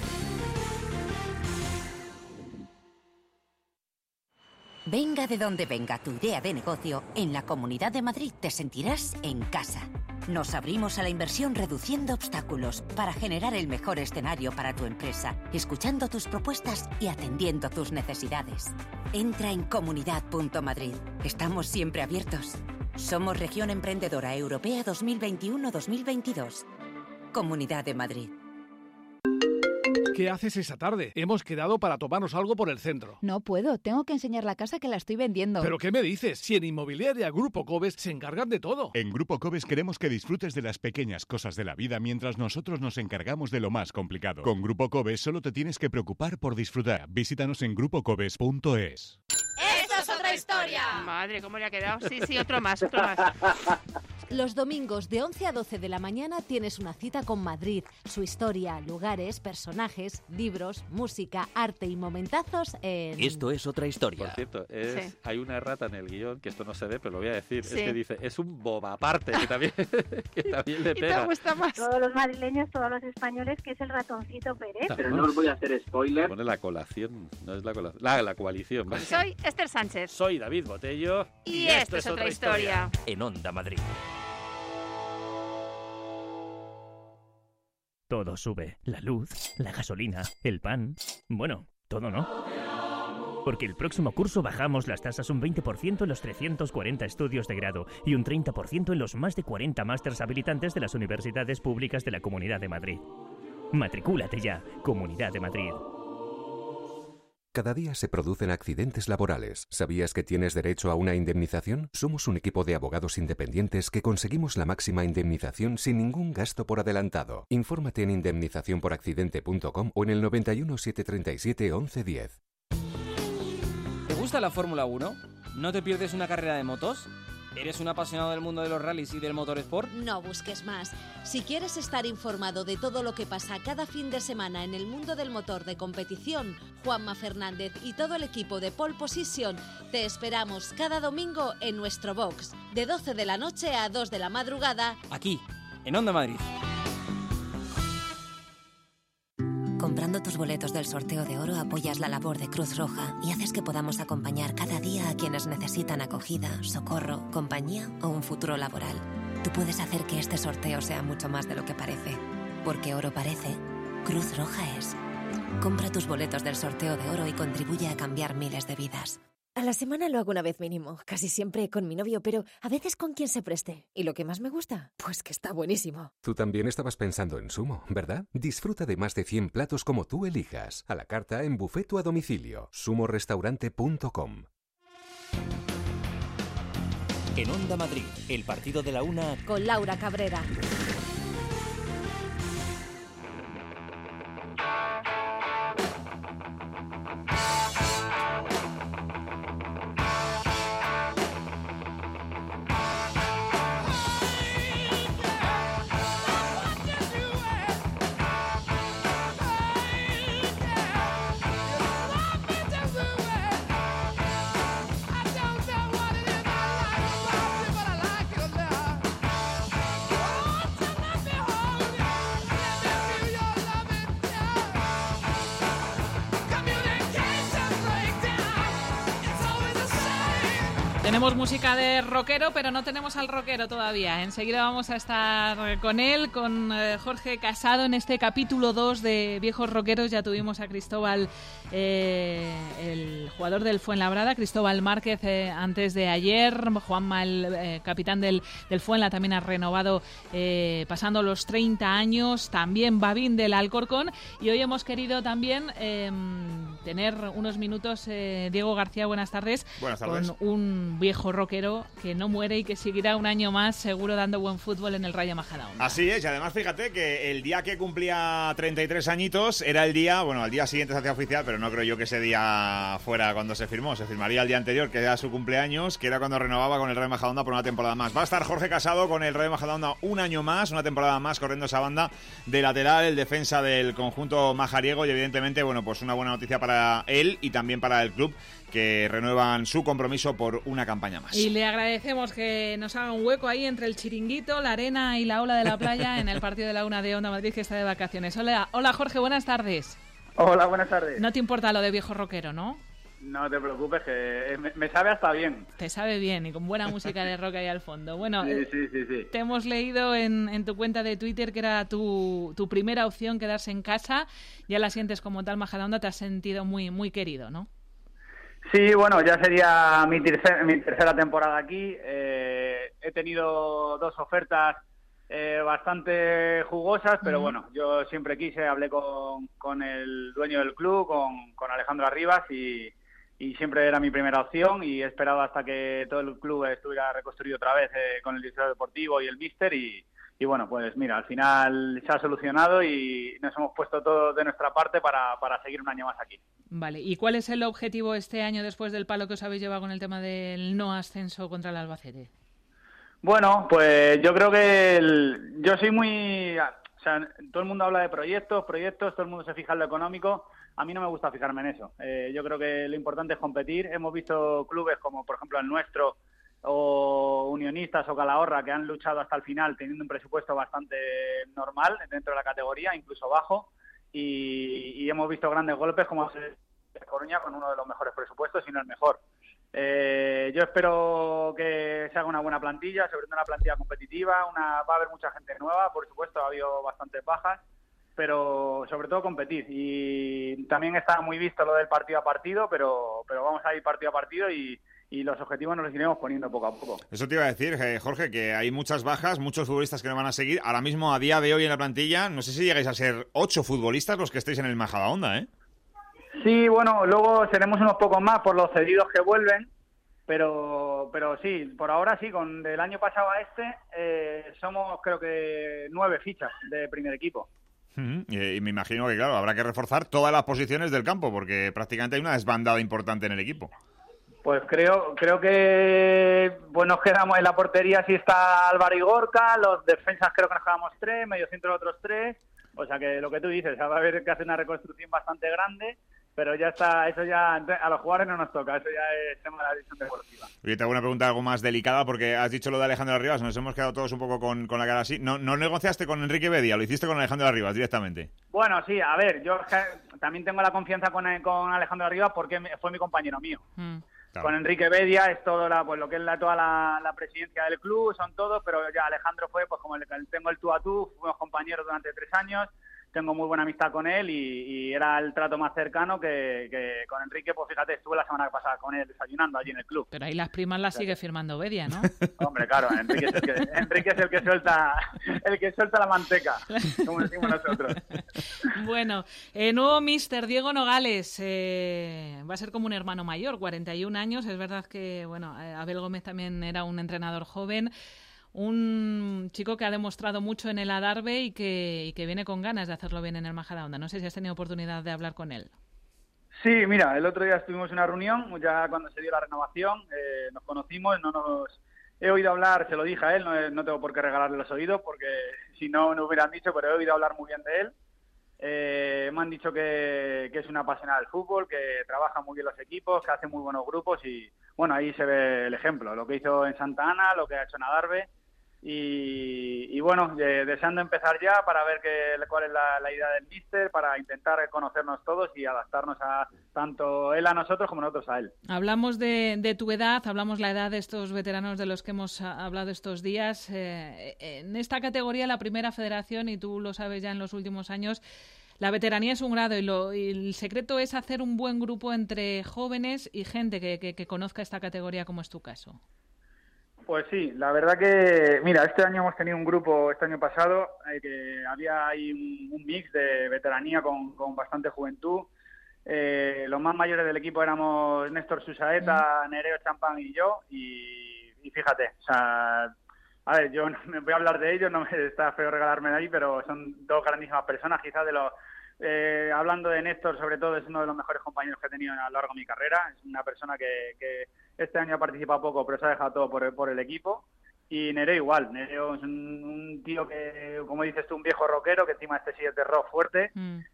Venga de donde venga tu idea de negocio, en la Comunidad de Madrid te sentirás en casa. Nos abrimos a la inversión reduciendo obstáculos para generar el mejor escenario para tu empresa, escuchando tus propuestas y atendiendo tus necesidades. Entra en comunidad.madrid. Estamos siempre abiertos. Somos Región Emprendedora Europea 2021-2022. Comunidad de Madrid. ¿Qué haces esa tarde? Hemos quedado para tomarnos algo por el centro. No puedo, tengo que enseñar la casa que la estoy vendiendo. ¿Pero qué me dices? Si en Inmobiliaria Grupo Cobes se encargan de todo. En Grupo Cobes queremos que disfrutes de las pequeñas cosas de la vida mientras nosotros nos encargamos de lo más complicado. Con Grupo Cobes solo te tienes que preocupar por disfrutar. Visítanos en grupocobes.es. ¡Esto es otra historia! Madre, ¿cómo le ha quedado? Sí, otro más. Los domingos de 11 a 12 de la mañana tienes una cita con Madrid. Su historia, lugares, personajes, libros, música, arte y momentazos en... Esto es otra historia. Por cierto, hay una errata en el guión, que esto no se ve, pero lo voy a decir. Sí. Es que dice, es un bobaparte, que también le pega. ¿Y te gusta más? Todos los madrileños, todos los españoles, que es el ratoncito Pérez. Pero no os voy a hacer spoiler. Pone la colación, no es la colación. La coalición. ¿Vale? Soy Esther Sánchez. Soy David Botello. Y esto es otra historia. En Onda Madrid. Todo sube. La luz, la gasolina, el pan... Bueno, todo no. Porque el próximo curso bajamos las tasas un 20% en los 340 estudios de grado y un 30% en los más de 40 másters habilitantes de las universidades públicas de la Comunidad de Madrid. Matricúlate ya, Comunidad de Madrid. Cada día se producen accidentes laborales. ¿Sabías que tienes derecho a una indemnización? Somos un equipo de abogados independientes que conseguimos la máxima indemnización sin ningún gasto por adelantado. Infórmate en indemnizacionporaccidente.com o en el 91 737 1110. ¿Te gusta la Fórmula 1? ¿No te pierdes una carrera de motos? ¿Eres un apasionado del mundo de los rallies y del motorsport? No busques más. Si quieres estar informado de todo lo que pasa cada fin de semana en el mundo del motor de competición, Juanma Fernández y todo el equipo de Pole Position te esperamos cada domingo en nuestro box, de 12 de la noche a 2 de la madrugada, aquí, en Onda Madrid. Comprando tus boletos del sorteo de oro apoyas la labor de Cruz Roja y haces que podamos acompañar cada día a quienes necesitan acogida, socorro, compañía o un futuro laboral. Tú puedes hacer que este sorteo sea mucho más de lo que parece. Porque oro parece, Cruz Roja es. Compra tus boletos del sorteo de oro y contribuye a cambiar miles de vidas. A la semana lo hago una vez mínimo, casi siempre con mi novio, pero a veces con quien se preste. ¿Y lo que más me gusta? Pues que está buenísimo. Tú también estabas pensando en Sumo, ¿verdad? Disfruta de más de 100 platos como tú elijas. A la carta, en buffet o a domicilio. sumorestaurante.com. En Onda Madrid, el partido de la una con Laura Cabrera. Tenemos música de rockero, pero no tenemos al rockero todavía. Enseguida vamos a estar con él, con Jorge Casado, en este capítulo 2 de Viejos Rockeros. Ya tuvimos a Cristóbal, el jugador del Fuenlabrada, Cristóbal Márquez antes de ayer. Juanma, el capitán del Fuenla, también ha renovado pasando los 30 años. También Babín del Alcorcón. Y hoy hemos querido también tener unos minutos, Diego García, buenas tardes. Buenas tardes. Con un viejo rockero que no muere y que seguirá un año más seguro dando buen fútbol en el Rayo Majadahonda. Así es, y además fíjate que el día que cumplía 33 añitos era el día, bueno, al día siguiente se hacía oficial, pero no creo yo que ese día fuera cuando se firmó. Se firmaría el día anterior, que era su cumpleaños, que era cuando renovaba con el Rayo Majadahonda por una temporada más. Va a estar Jorge Casado con el Rayo Majadahonda un año más, una temporada más, corriendo esa banda de lateral, el defensa del conjunto majariego, y evidentemente, bueno, pues una buena noticia para él y también para el club, que renuevan su compromiso por una campaña más. Y le agradecemos que nos haga un hueco ahí entre el chiringuito, la arena y la ola de la playa en el partido de la una de Onda Madrid, que está de vacaciones. Hola Jorge, buenas tardes. Hola, buenas tardes. No te importa lo de viejo rockero, ¿no? No te preocupes, que me sabe hasta bien. Te sabe bien y con buena música de rock ahí al fondo. Bueno, sí. Te hemos leído en tu cuenta de Twitter que era tu primera opción quedarse en casa. Ya la sientes como tal, Majadahonda, te has sentido muy, muy querido, ¿no? Sí, bueno, ya sería mi tercera temporada aquí. He tenido dos ofertas bastante jugosas, pero bueno, yo siempre hablé con el dueño del club, con Alejandro Arribas, y siempre era mi primera opción, y he esperado hasta que todo el club estuviera reconstruido otra vez con el director deportivo y el míster, y bueno, pues mira, al final se ha solucionado y nos hemos puesto todo de nuestra parte para seguir un año más aquí. Vale, ¿y cuál es el objetivo este año después del palo que os habéis llevado con el tema del no ascenso contra el Albacete? Bueno, pues yo creo que yo soy muy... O sea, todo el mundo habla de proyectos, todo el mundo se fija en lo económico. A mí no me gusta fijarme en eso. Yo creo que lo importante es competir. Hemos visto clubes como, por ejemplo, el nuestro, o Unionistas o Calahorra, que han luchado hasta el final teniendo un presupuesto bastante normal dentro de la categoría, incluso bajo, y hemos visto grandes golpes como Coruña con uno de los mejores presupuestos, si no el mejor. Yo espero que se haga una buena plantilla, sobre todo una plantilla competitiva, va a haber mucha gente nueva, por supuesto, ha habido bastantes bajas, pero sobre todo competir. Y también está muy visto lo del partido a partido, pero vamos a ir partido a partido y los objetivos nos los iremos poniendo poco a poco. Eso te iba a decir, Jorge, que hay muchas bajas, muchos futbolistas que no van a seguir. Ahora mismo, a día de hoy en la plantilla, no sé si llegáis a ser 8 futbolistas los que estéis en el Majadahonda, ¿eh? Sí, bueno, luego seremos unos pocos más por los cedidos que vuelven, pero sí, por ahora sí, con del año pasado a somos creo que 9 fichas de primer equipo. Y me imagino que, claro, habrá que reforzar todas las posiciones del campo, porque prácticamente hay una desbandada importante en el equipo. Pues creo que pues nos quedamos en la portería, si está Álvaro y Gorka, los defensas creo que nos quedamos 3, medio centro otros 3, o sea que lo que tú dices, va a haber que hacer una reconstrucción bastante grande, pero ya está, eso ya a los jugadores no nos toca, eso ya es tema de la división deportiva. Oye, te hago una pregunta algo más delicada, porque has dicho lo de Alejandro Arribas, nos hemos quedado todos un poco con la cara así. ¿No negociaste con Enrique Bedia, lo hiciste con Alejandro Arribas directamente? Bueno, sí, a ver, yo también tengo la confianza con Alejandro Arribas porque fue mi compañero mío. Claro. Con Enrique Bedia es todo lo que es toda la presidencia del club, son todos, pero ya Alejandro fue, pues como tengo el tú a tú, fuimos compañeros durante 3 años, tengo muy buena amistad con él y era el trato más cercano que con Enrique, pues fíjate, estuve la semana pasada con él desayunando allí en el club. Pero ahí las primas las sigue firmando Bedia, ¿no? Hombre, claro, Enrique es el que suelta la manteca, como decimos nosotros. Bueno, nuevo míster Diego Nogales, va a ser como un hermano mayor, 41 años, es verdad que, bueno, Abel Gómez también era un entrenador joven, un chico que ha demostrado mucho en el Adarve y que viene con ganas de hacerlo bien en el Majadahonda. No sé si has tenido oportunidad de hablar con él. Sí, mira, el otro día estuvimos en una reunión, ya cuando se dio la renovación, nos conocimos, he oído hablar, se lo dije a él, no tengo por qué regalarle los oídos, porque si no hubieran dicho, pero he oído hablar muy bien de él. Me han dicho que es una apasionada del fútbol, que trabaja muy bien los equipos, que hace muy buenos grupos y, bueno, ahí se ve el ejemplo, lo que hizo en Santa Ana, lo que ha hecho en Adarve. Y bueno, deseando empezar ya para ver cuál es la idea del míster, para intentar conocernos todos y adaptarnos a tanto él a nosotros como nosotros a él. Hablamos de tu edad, hablamos la edad de estos veteranos de los que hemos hablado estos días. En esta categoría, la primera federación, y tú lo sabes ya en los últimos años, la veteranía es un grado y el secreto es hacer un buen grupo entre jóvenes y gente que conozca esta categoría, como es tu caso. Pues sí, la verdad que, mira, este año hemos tenido un grupo, este año pasado, que había ahí un mix de veteranía con bastante juventud. Los más mayores del equipo éramos Néstor Susaeta, Nereo Champán y yo, y fíjate, o sea, a ver, yo no me voy a hablar de ellos, no me está feo regalarme de ahí, pero son 2 grandísimas personas, quizás hablando de Néstor, sobre todo, es uno de los mejores compañeros que he tenido a lo largo de mi carrera. Es una persona que este año ha participado poco, pero se ha dejado todo por el equipo. Y Nereo igual. Nereo es un tío que, como dices tú, un viejo rockero, que encima sí es de rock fuerte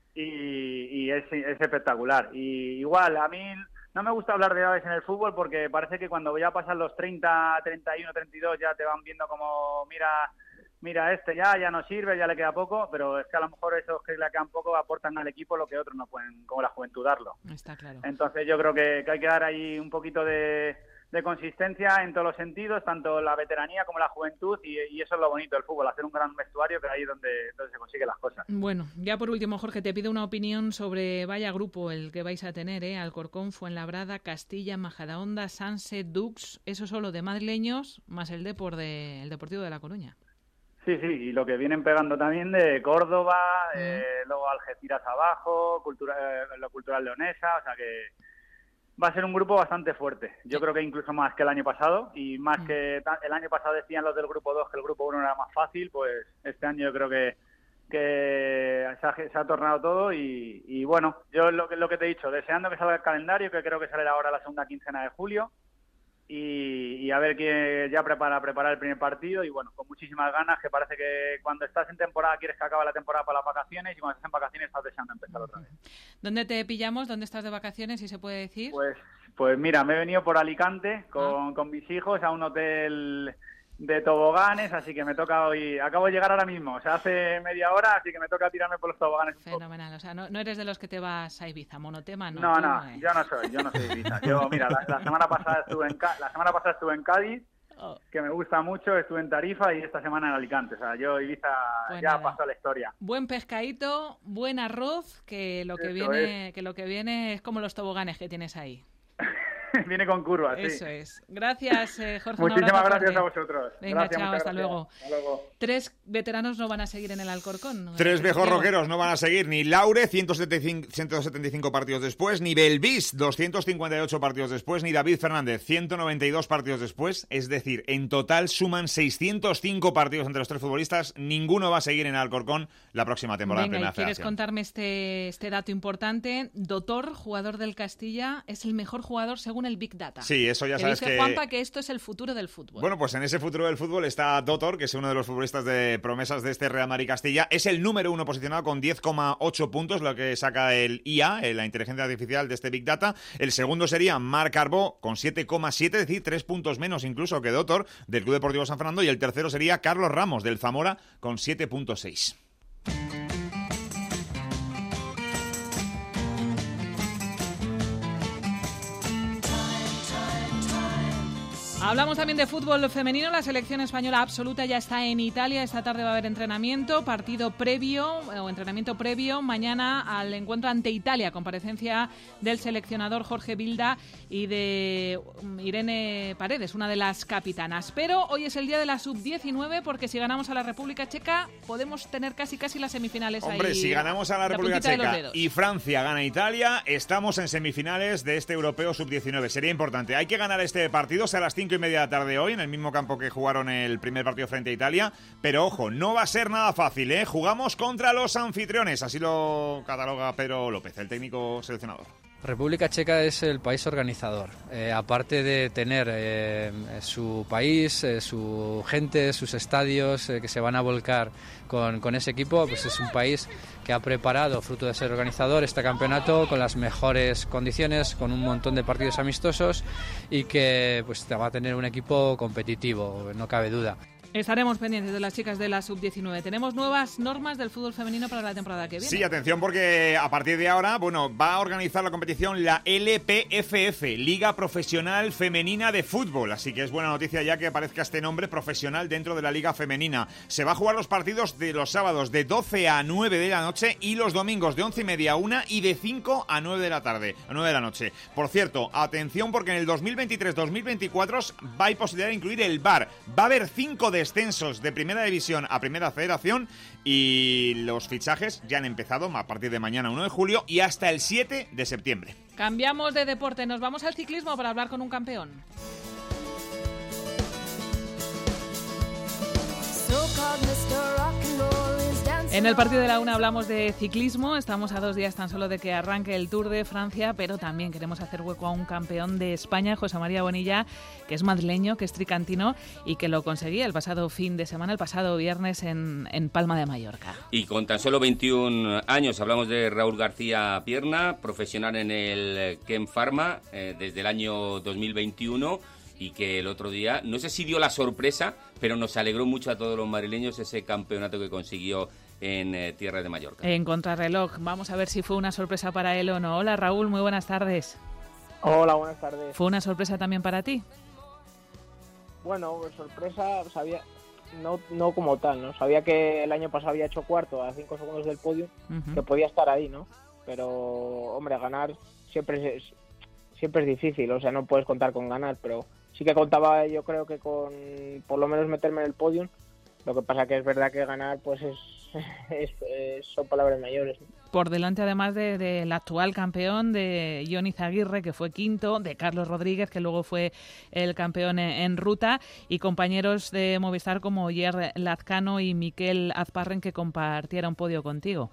y es espectacular. Y igual, a mí no me gusta hablar de edades en el fútbol porque parece que cuando ya pasan los 30, 31, 32 ya te van viendo como, mira, ya no sirve, ya le queda poco, pero es que a lo mejor esos que le quedan poco aportan al equipo lo que otros no pueden, como la juventud, darlo. Está claro. Entonces yo creo que hay que dar ahí un poquito de consistencia en todos los sentidos, tanto la veteranía como la juventud, y eso es lo bonito del fútbol, hacer un gran vestuario, que ahí es donde se consiguen las cosas. Bueno, ya por último, Jorge, te pido una opinión sobre vaya grupo el que vais a tener, Alcorcón, Fuenlabrada, Castilla, Majadahonda, Sanse, Dux, eso solo de madrileños, más el Deportivo de La Coruña. Sí, y lo que vienen pegando también de Córdoba, luego Algeciras abajo, la Cultural Leonesa, o sea que va a ser un grupo bastante fuerte. Yo creo que incluso más que el año pasado, y más que el año pasado decían los del grupo 2 que el grupo 1 era más fácil, pues este año yo creo que se ha tornado todo y bueno, yo lo que te he dicho, deseando que salga el calendario, que creo que sale ahora la segunda quincena de julio, y a ver quién ya preparar el primer partido, y bueno, con muchísimas ganas, que parece que cuando estás en temporada quieres que acabe la temporada para las vacaciones, y cuando estás en vacaciones estás deseando empezar otra vez. ¿Dónde te pillamos? ¿Dónde estás de vacaciones, si se puede decir? Pues mira, me he venido por Alicante con mis hijos a un hotel de toboganes, así que me toca hoy, acabo de llegar ahora mismo, o sea, hace media hora, así que me toca tirarme por los toboganes un Fenomenal, poco. O sea, no eres de los que te vas a Ibiza, monotema, ¿no? No, yo no soy Ibiza. Yo, mira, la semana pasada estuve en Cádiz, que me gusta mucho, estuve en Tarifa, y esta semana en Alicante, o sea, yo Ibiza pues ya pasó a la historia. Buen pescadito, buen arroz, que lo que viene es como los toboganes que tienes ahí. Viene con curvas, sí. Eso es. Gracias, Jorge. Muchísimas gracias a vosotros. Venga, gracias, chao, hasta luego. Hasta luego. 3 veteranos no van a seguir en el Alcorcón, ¿no? 3 viejos roqueros no van a seguir, ni Laure, 175 partidos después, ni Belvis, 258 partidos después, ni David Fernández, 192 partidos después. Es decir, en total suman 605 partidos entre los 3 futbolistas. Ninguno va a seguir en el Alcorcón la próxima temporada. Venga, en Primera ¿quieres Federación. contarme este dato importante? Dotor, jugador del Castilla, es el mejor jugador según el Big Data. Sí, eso ya sabes dice Juanpa que esto es el futuro del fútbol. Bueno, pues en ese futuro del fútbol está Dotor, que es uno de los futbolistas de promesas de este Real Madrid Castilla. Es el número 1 posicionado con 10,8 puntos, lo que saca el IA, la inteligencia artificial de este Big Data. El segundo sería Marc Carbó con 7,7, es decir, 3 puntos menos incluso que Dotor, del Club Deportivo San Fernando. Y el tercero sería Carlos Ramos, del Zamora, con 7,6. Hablamos también de fútbol femenino. La selección española absoluta ya está en Italia. Esta tarde va a haber entrenamiento previo mañana al encuentro ante Italia. Comparecencia del seleccionador Jorge Vilda y de Irene Paredes, una de las capitanas. Pero hoy es el día de la sub-19, porque si ganamos a la República Checa podemos tener casi las semifinales. Hombre, si ganamos a la República Checa y Francia gana a Italia, estamos en semifinales de este europeo sub-19. Sería importante. Hay que ganar este partido, será a las 5:30 de la tarde hoy, en el mismo campo que jugaron el primer partido frente a Italia. Pero ojo, no va a ser nada fácil, ¿eh? Jugamos contra los anfitriones, así lo cataloga Pedro López, el técnico seleccionador. República Checa es el país organizador. Aparte de tener su país, su gente, sus estadios que se van a volcar con ese equipo, pues es un país que ha preparado, fruto de ser organizador, este campeonato con las mejores condiciones, con un montón de partidos amistosos, y que pues va a tener un equipo competitivo, no cabe duda. Estaremos pendientes de las chicas de la sub-19. Tenemos nuevas normas del fútbol femenino para la temporada que viene. Sí, atención, porque a partir de ahora, va a organizar la competición la LPFF, Liga Profesional Femenina de Fútbol. Así que es buena noticia ya que aparezca este nombre profesional dentro de la Liga Femenina. Se va a jugar los partidos de los sábados de 12 a 9 de la noche y los domingos de 11:30 a 1 y de 5 a 9 de la tarde, a 9 de la noche. Por cierto, atención, porque en el 2023-2024 va a posibilidad de incluir el VAR. Va a haber 5 descensos de Primera División a Primera Federación, y los fichajes ya han empezado a partir de mañana 1 de julio y hasta el 7 de septiembre. Cambiamos de deporte, nos vamos al ciclismo para hablar con un campeón. En el partido de la una hablamos de ciclismo. Estamos a 2 días tan solo de que arranque el Tour de Francia, pero también queremos hacer hueco a un campeón de España, José María Bonilla, que es madrileño, que es tricantino y que lo conseguía el pasado fin de semana, el pasado viernes en Palma de Mallorca. Y con tan solo 21 años, hablamos de Raúl García Pierna, profesional en el Kem Pharma desde el año 2021, y que el otro día, no sé si dio la sorpresa, pero nos alegró mucho a todos los madrileños ese campeonato que consiguió en Tierra de Mallorca. En contrarreloj, vamos a ver si fue una sorpresa para él o no. Hola Raúl, muy buenas tardes. Hola, buenas tardes. ¿Fue una sorpresa también para ti? Bueno, sorpresa, sabía, no como tal, ¿no? Sabía que el año pasado había hecho cuarto a 5 segundos del podio, que podía estar ahí, ¿no? Pero, hombre, ganar siempre es difícil, o sea, no puedes contar con ganar, pero sí que contaba, yo creo que con por lo menos meterme en el podio, Lo que pasa que es verdad que ganar pues son palabras mayores. Por delante, además, del actual campeón, de Jon Izaguirre, que fue quinto, de Carlos Rodríguez, que luego fue el campeón en ruta, y compañeros de Movistar como Oyer Lazcano y Miquel Azparren, que compartieron podio contigo.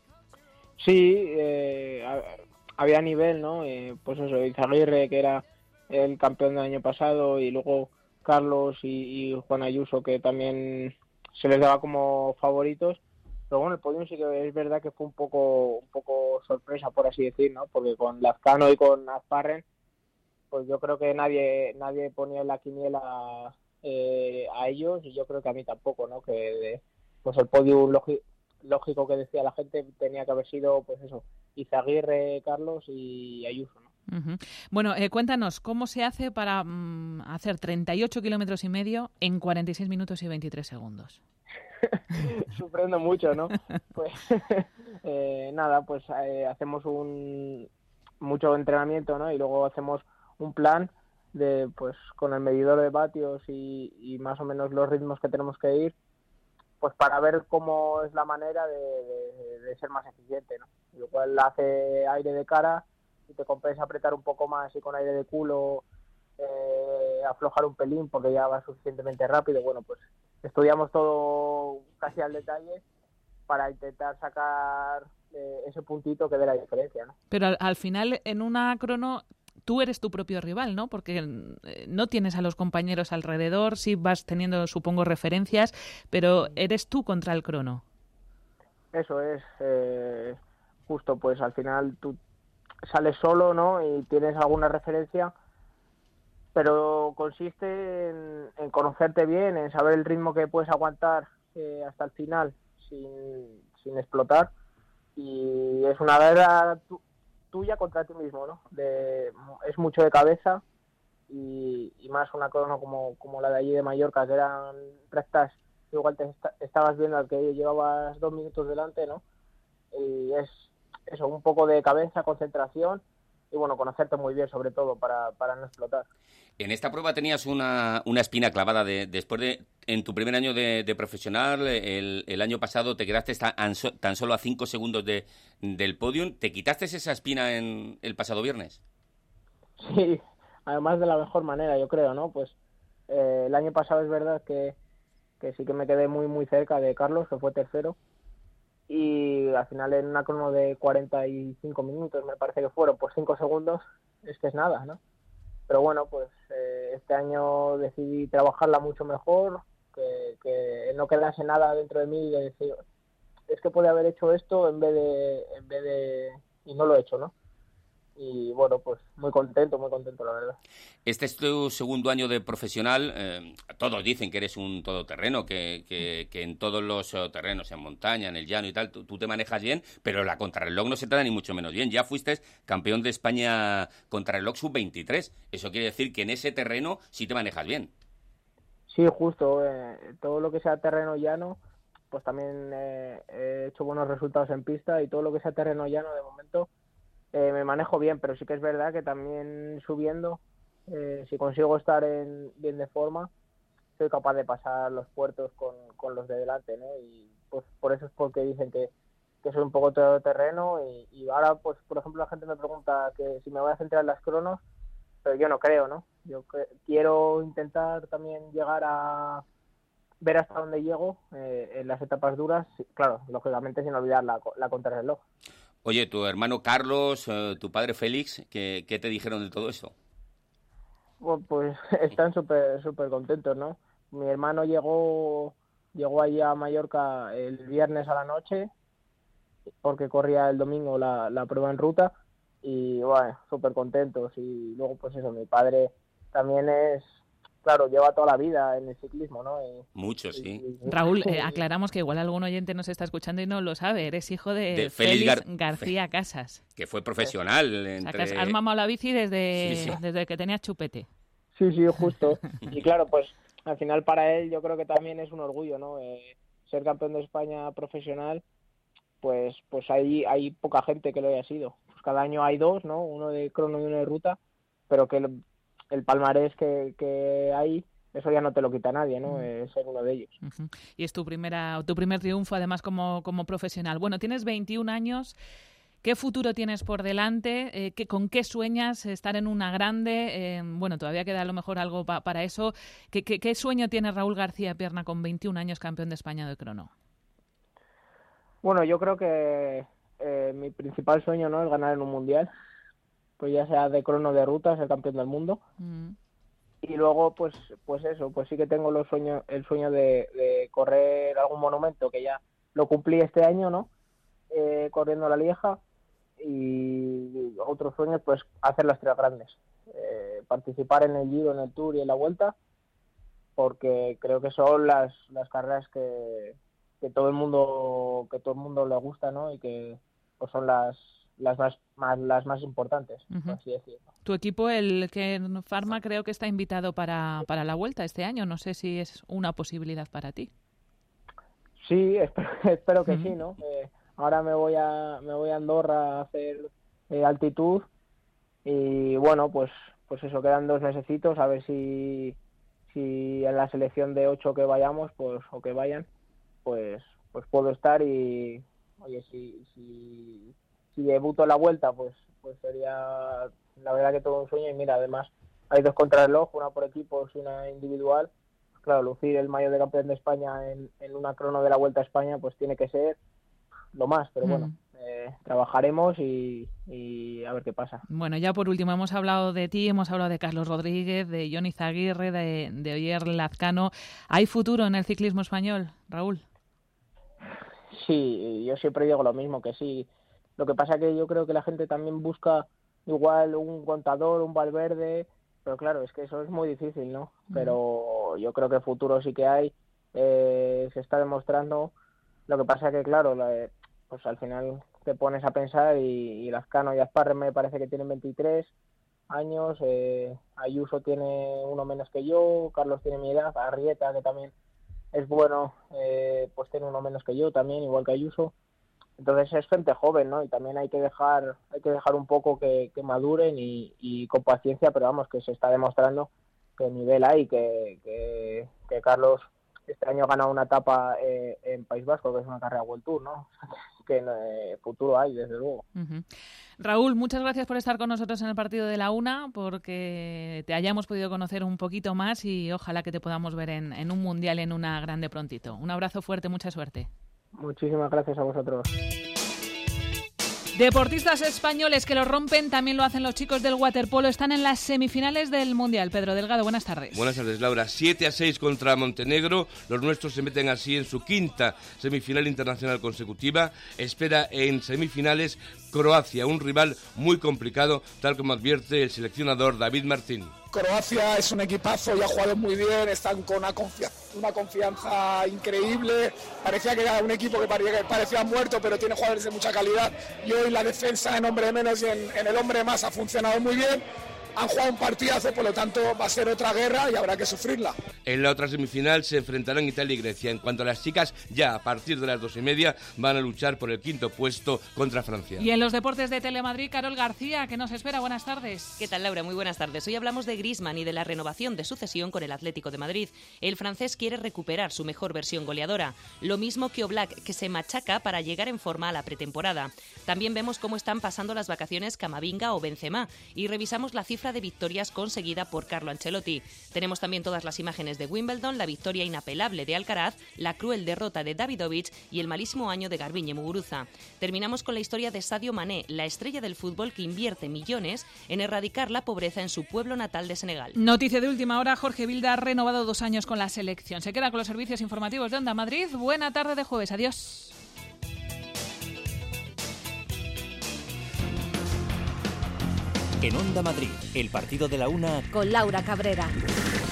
Sí, había nivel, ¿no? Pues eso, Izaguirre, que era el campeón del año pasado, y luego Carlos y Juan Ayuso, que también se les daba como favoritos. Pero bueno, el podio sí que es verdad que fue un poco sorpresa, por así decir, ¿no? Porque con Lazcano y con Azparren, pues yo creo que nadie ponía en la quiniela a ellos, y yo creo que a mí tampoco, ¿no? Que pues el podio lógico que decía la gente tenía que haber sido, pues eso, Izaguirre, Carlos y Ayuso, ¿no? Uh-huh. Bueno, cuéntanos, ¿cómo se hace para hacer 38 kilómetros y medio en 46 minutos y 23 segundos? Sufriendo mucho, ¿no? Pues nada, pues hacemos mucho entrenamiento, ¿no? Y luego hacemos un plan de, pues, con el medidor de vatios y más o menos los ritmos que tenemos que ir, pues para ver cómo es la manera de ser más eficiente, ¿no? Igual hace aire de cara y te compensa apretar un poco más, y con aire de culo aflojar un pelín porque ya va suficientemente rápido. Bueno, pues estudiamos todo casi al detalle para intentar sacar ese puntito que dé la diferencia, ¿no? Pero al final, en una crono, tú eres tu propio rival, ¿no? Porque no tienes a los compañeros alrededor, sí vas teniendo, supongo, referencias, pero eres tú contra el crono. Eso es, justo, pues al final tú sales solo, ¿no? Y tienes alguna referencia, pero consiste en conocerte bien, en saber el ritmo que puedes aguantar hasta el final sin explotar, y es una guerra tuya contra ti mismo, ¿no? Es mucho de cabeza, y más una crono como la de allí de Mallorca, que eran rectas, igual estabas viendo al que llevabas 2 minutos delante, ¿no? Y es eso, un poco de cabeza, concentración, y bueno, conocerte muy bien, sobre todo, para no explotar. En esta prueba tenías una espina clavada después de, en tu primer año de profesional, el año pasado te quedaste tan solo a 5 segundos del podium. ¿Te quitaste esa espina el pasado viernes? Sí, además de la mejor manera, yo creo, ¿no? Pues el año pasado es verdad que sí que me quedé muy, muy cerca de Carlos, que fue tercero, y al final en una crono de 45 minutos, me parece que fueron, por 5 segundos, es que es nada, ¿no? Pero bueno, pues este año decidí trabajarla mucho mejor, que no quedase nada dentro de mí, y de decir, es que puede haber hecho esto en vez de y no lo he hecho, ¿no? Y bueno, pues muy contento, la verdad. Este es tu segundo año de profesional. Todos dicen que eres un todoterreno, que en todos los terrenos, en montaña, en el llano y tal, tú te manejas bien, pero la contrarreloj no se te da ni mucho menos bien. Ya fuiste campeón de España contrarreloj sub-23. Eso quiere decir que en ese terreno sí te manejas bien. Sí, justo. Todo lo que sea terreno llano, pues también he hecho buenos resultados en pista, y todo lo que sea terreno llano, de momento, me manejo bien, pero sí que es verdad que también subiendo, si consigo estar bien de forma, soy capaz de pasar los puertos con los de delante, ¿no? Y pues por eso es porque dicen que soy un poco todoterreno, y ahora, pues por ejemplo, la gente me pregunta que si me voy a centrar en las cronos, pero yo no creo, ¿no? Yo quiero intentar también llegar a ver hasta dónde llego en las etapas duras, claro, lógicamente sin olvidar la contrarreloj. Oye, tu hermano Carlos, tu padre Félix, ¿qué te dijeron de todo eso? Bueno, pues están súper contentos, ¿no? Mi hermano llegó allí a Mallorca el viernes a la noche, porque corría el domingo la prueba en ruta, y bueno, súper contentos. Y luego, pues eso, mi padre también claro, lleva toda la vida en el ciclismo, ¿no? Mucho, sí. Raúl, aclaramos que igual algún oyente nos está escuchando y no lo sabe. Eres hijo de Félix García Casas. Que fue profesional. O sea, que has mamado la bici desde que tenías chupete. Sí, justo. Y claro, pues al final para él yo creo que también es un orgullo, ¿no? Ser campeón de España profesional, pues hay poca gente que lo haya sido. Pues cada año hay 2, ¿no? Uno de crono y uno de ruta, pero que el palmarés que hay eso ya no te lo quita nadie, ¿no? Ser uno de ellos. Y es tu primer triunfo, además, como profesional. Bueno, tienes 21 años. ¿Qué futuro tienes por delante? ¿Con qué sueñas? ¿Estar en una grande? Bueno, todavía queda a lo mejor algo para eso. ¿Qué sueño tiene Raúl García Pierna con 21 años, campeón de España de crono? Bueno, yo creo que mi principal sueño, ¿no?, es ganar en un mundial. Pues ya sea de crono, de ruta, ser campeón del mundo. Y luego, pues eso, pues sí que tengo el sueño de correr algún monumento, que ya lo cumplí este año, ¿no? Corriendo la Lieja. Y otros sueños, pues hacer las 3 grandes, participar en el Giro, en el Tour y en la Vuelta, porque creo que son las carreras que todo el mundo le gusta, ¿no? Y que pues son las más importantes, por así decirlo. Tu equipo, el Kern Pharma, creo que está invitado para la Vuelta este año. No sé si es una posibilidad para ti. Sí, espero que sí, ¿no? Ahora me voy a Andorra a hacer altitud y bueno, pues eso, quedan 2 mesecitos, a ver si en la selección de 8 que vayamos, pues o que vayan, pues puedo estar. Y oye, si debuto en la Vuelta, pues sería la verdad que todo un sueño. Y mira, además hay 2 contrarreloj, una por equipos y una individual. Claro, lucir el maillot de campeón de España en una crono de la Vuelta a España, pues tiene que ser lo más, pero bueno, trabajaremos y a ver qué pasa. Bueno, ya por último, hemos hablado de ti, hemos hablado de Carlos Rodríguez, de Johnny Zaguirre, de Oyer Lazcano. ¿Hay futuro en el ciclismo español, Raúl? Sí, yo siempre digo lo mismo, que sí. Lo que pasa que yo creo que la gente también busca igual un Contador, un Valverde, pero claro, es que eso es muy difícil, ¿no? Pero yo creo que futuro sí que hay, se está demostrando. Lo que pasa que, claro, pues al final te pones a pensar y Lazcano y Asparre me parece que tienen 23 años, Ayuso tiene uno menos que yo, Carlos tiene mi edad, Arrieta, que también es bueno, pues tiene uno menos que yo también, igual que Ayuso. Entonces es gente joven, ¿no? Y también hay que dejar un poco que maduren y con paciencia, pero vamos, que se está demostrando que nivel hay, que Carlos este año ha ganado una etapa en País Vasco, que es una carrera World Tour, ¿no? Que futuro hay, desde luego. Raúl, muchas gracias por estar con nosotros en el partido de la una, porque te hayamos podido conocer un poquito más y ojalá que te podamos ver en un mundial, en una grande prontito. Un abrazo fuerte, mucha suerte. Muchísimas gracias a vosotros. Deportistas españoles que lo rompen, también lo hacen los chicos del waterpolo. Están en las semifinales del Mundial. Pedro Delgado, buenas tardes. Buenas tardes, Laura. 7-6 contra Montenegro. Los nuestros se meten así en su 5ª semifinal internacional consecutiva. Espera en semifinales Croacia, un rival muy complicado, tal como advierte el seleccionador David Martín. Croacia es un equipazo y ha jugado muy bien, están con una confianza increíble. Parecía que era un equipo que parecía muerto, pero tiene jugadores de mucha calidad. Y hoy la defensa en hombre menos y en el hombre más ha funcionado muy bien. Han jugado un partidazo, por lo tanto va a ser otra guerra y habrá que sufrirla. En la otra semifinal se enfrentarán Italia y Grecia. En cuanto a las chicas, ya a partir de las 2:30 van a luchar por el 5º puesto contra Francia. Y en los deportes de Telemadrid, Carol García, ¿qué nos espera? Buenas tardes. ¿Qué tal, Laura? Muy buenas tardes. Hoy hablamos de Griezmann y de la renovación de su cesión con el Atlético de Madrid. El francés quiere recuperar su mejor versión goleadora, lo mismo que Oblak, que se machaca para llegar en forma a la pretemporada. También vemos cómo están pasando las vacaciones Camavinga o Benzema y revisamos la cifra de victorias conseguida por Carlo Ancelotti. Tenemos también todas las imágenes de Wimbledon, la victoria inapelable de Alcaraz, la cruel derrota de Davidovich y el malísimo año de Garbiñe Muguruza. Terminamos con la historia de Sadio Mané, la estrella del fútbol que invierte millones en erradicar la pobreza en su pueblo natal de Senegal. Noticia de última hora, Jorge Vilda ha renovado 2 años con la selección. Se queda con los servicios informativos de Onda Madrid. Buena tarde de jueves. Adiós. En Onda Madrid, el partido de la una con Laura Cabrera.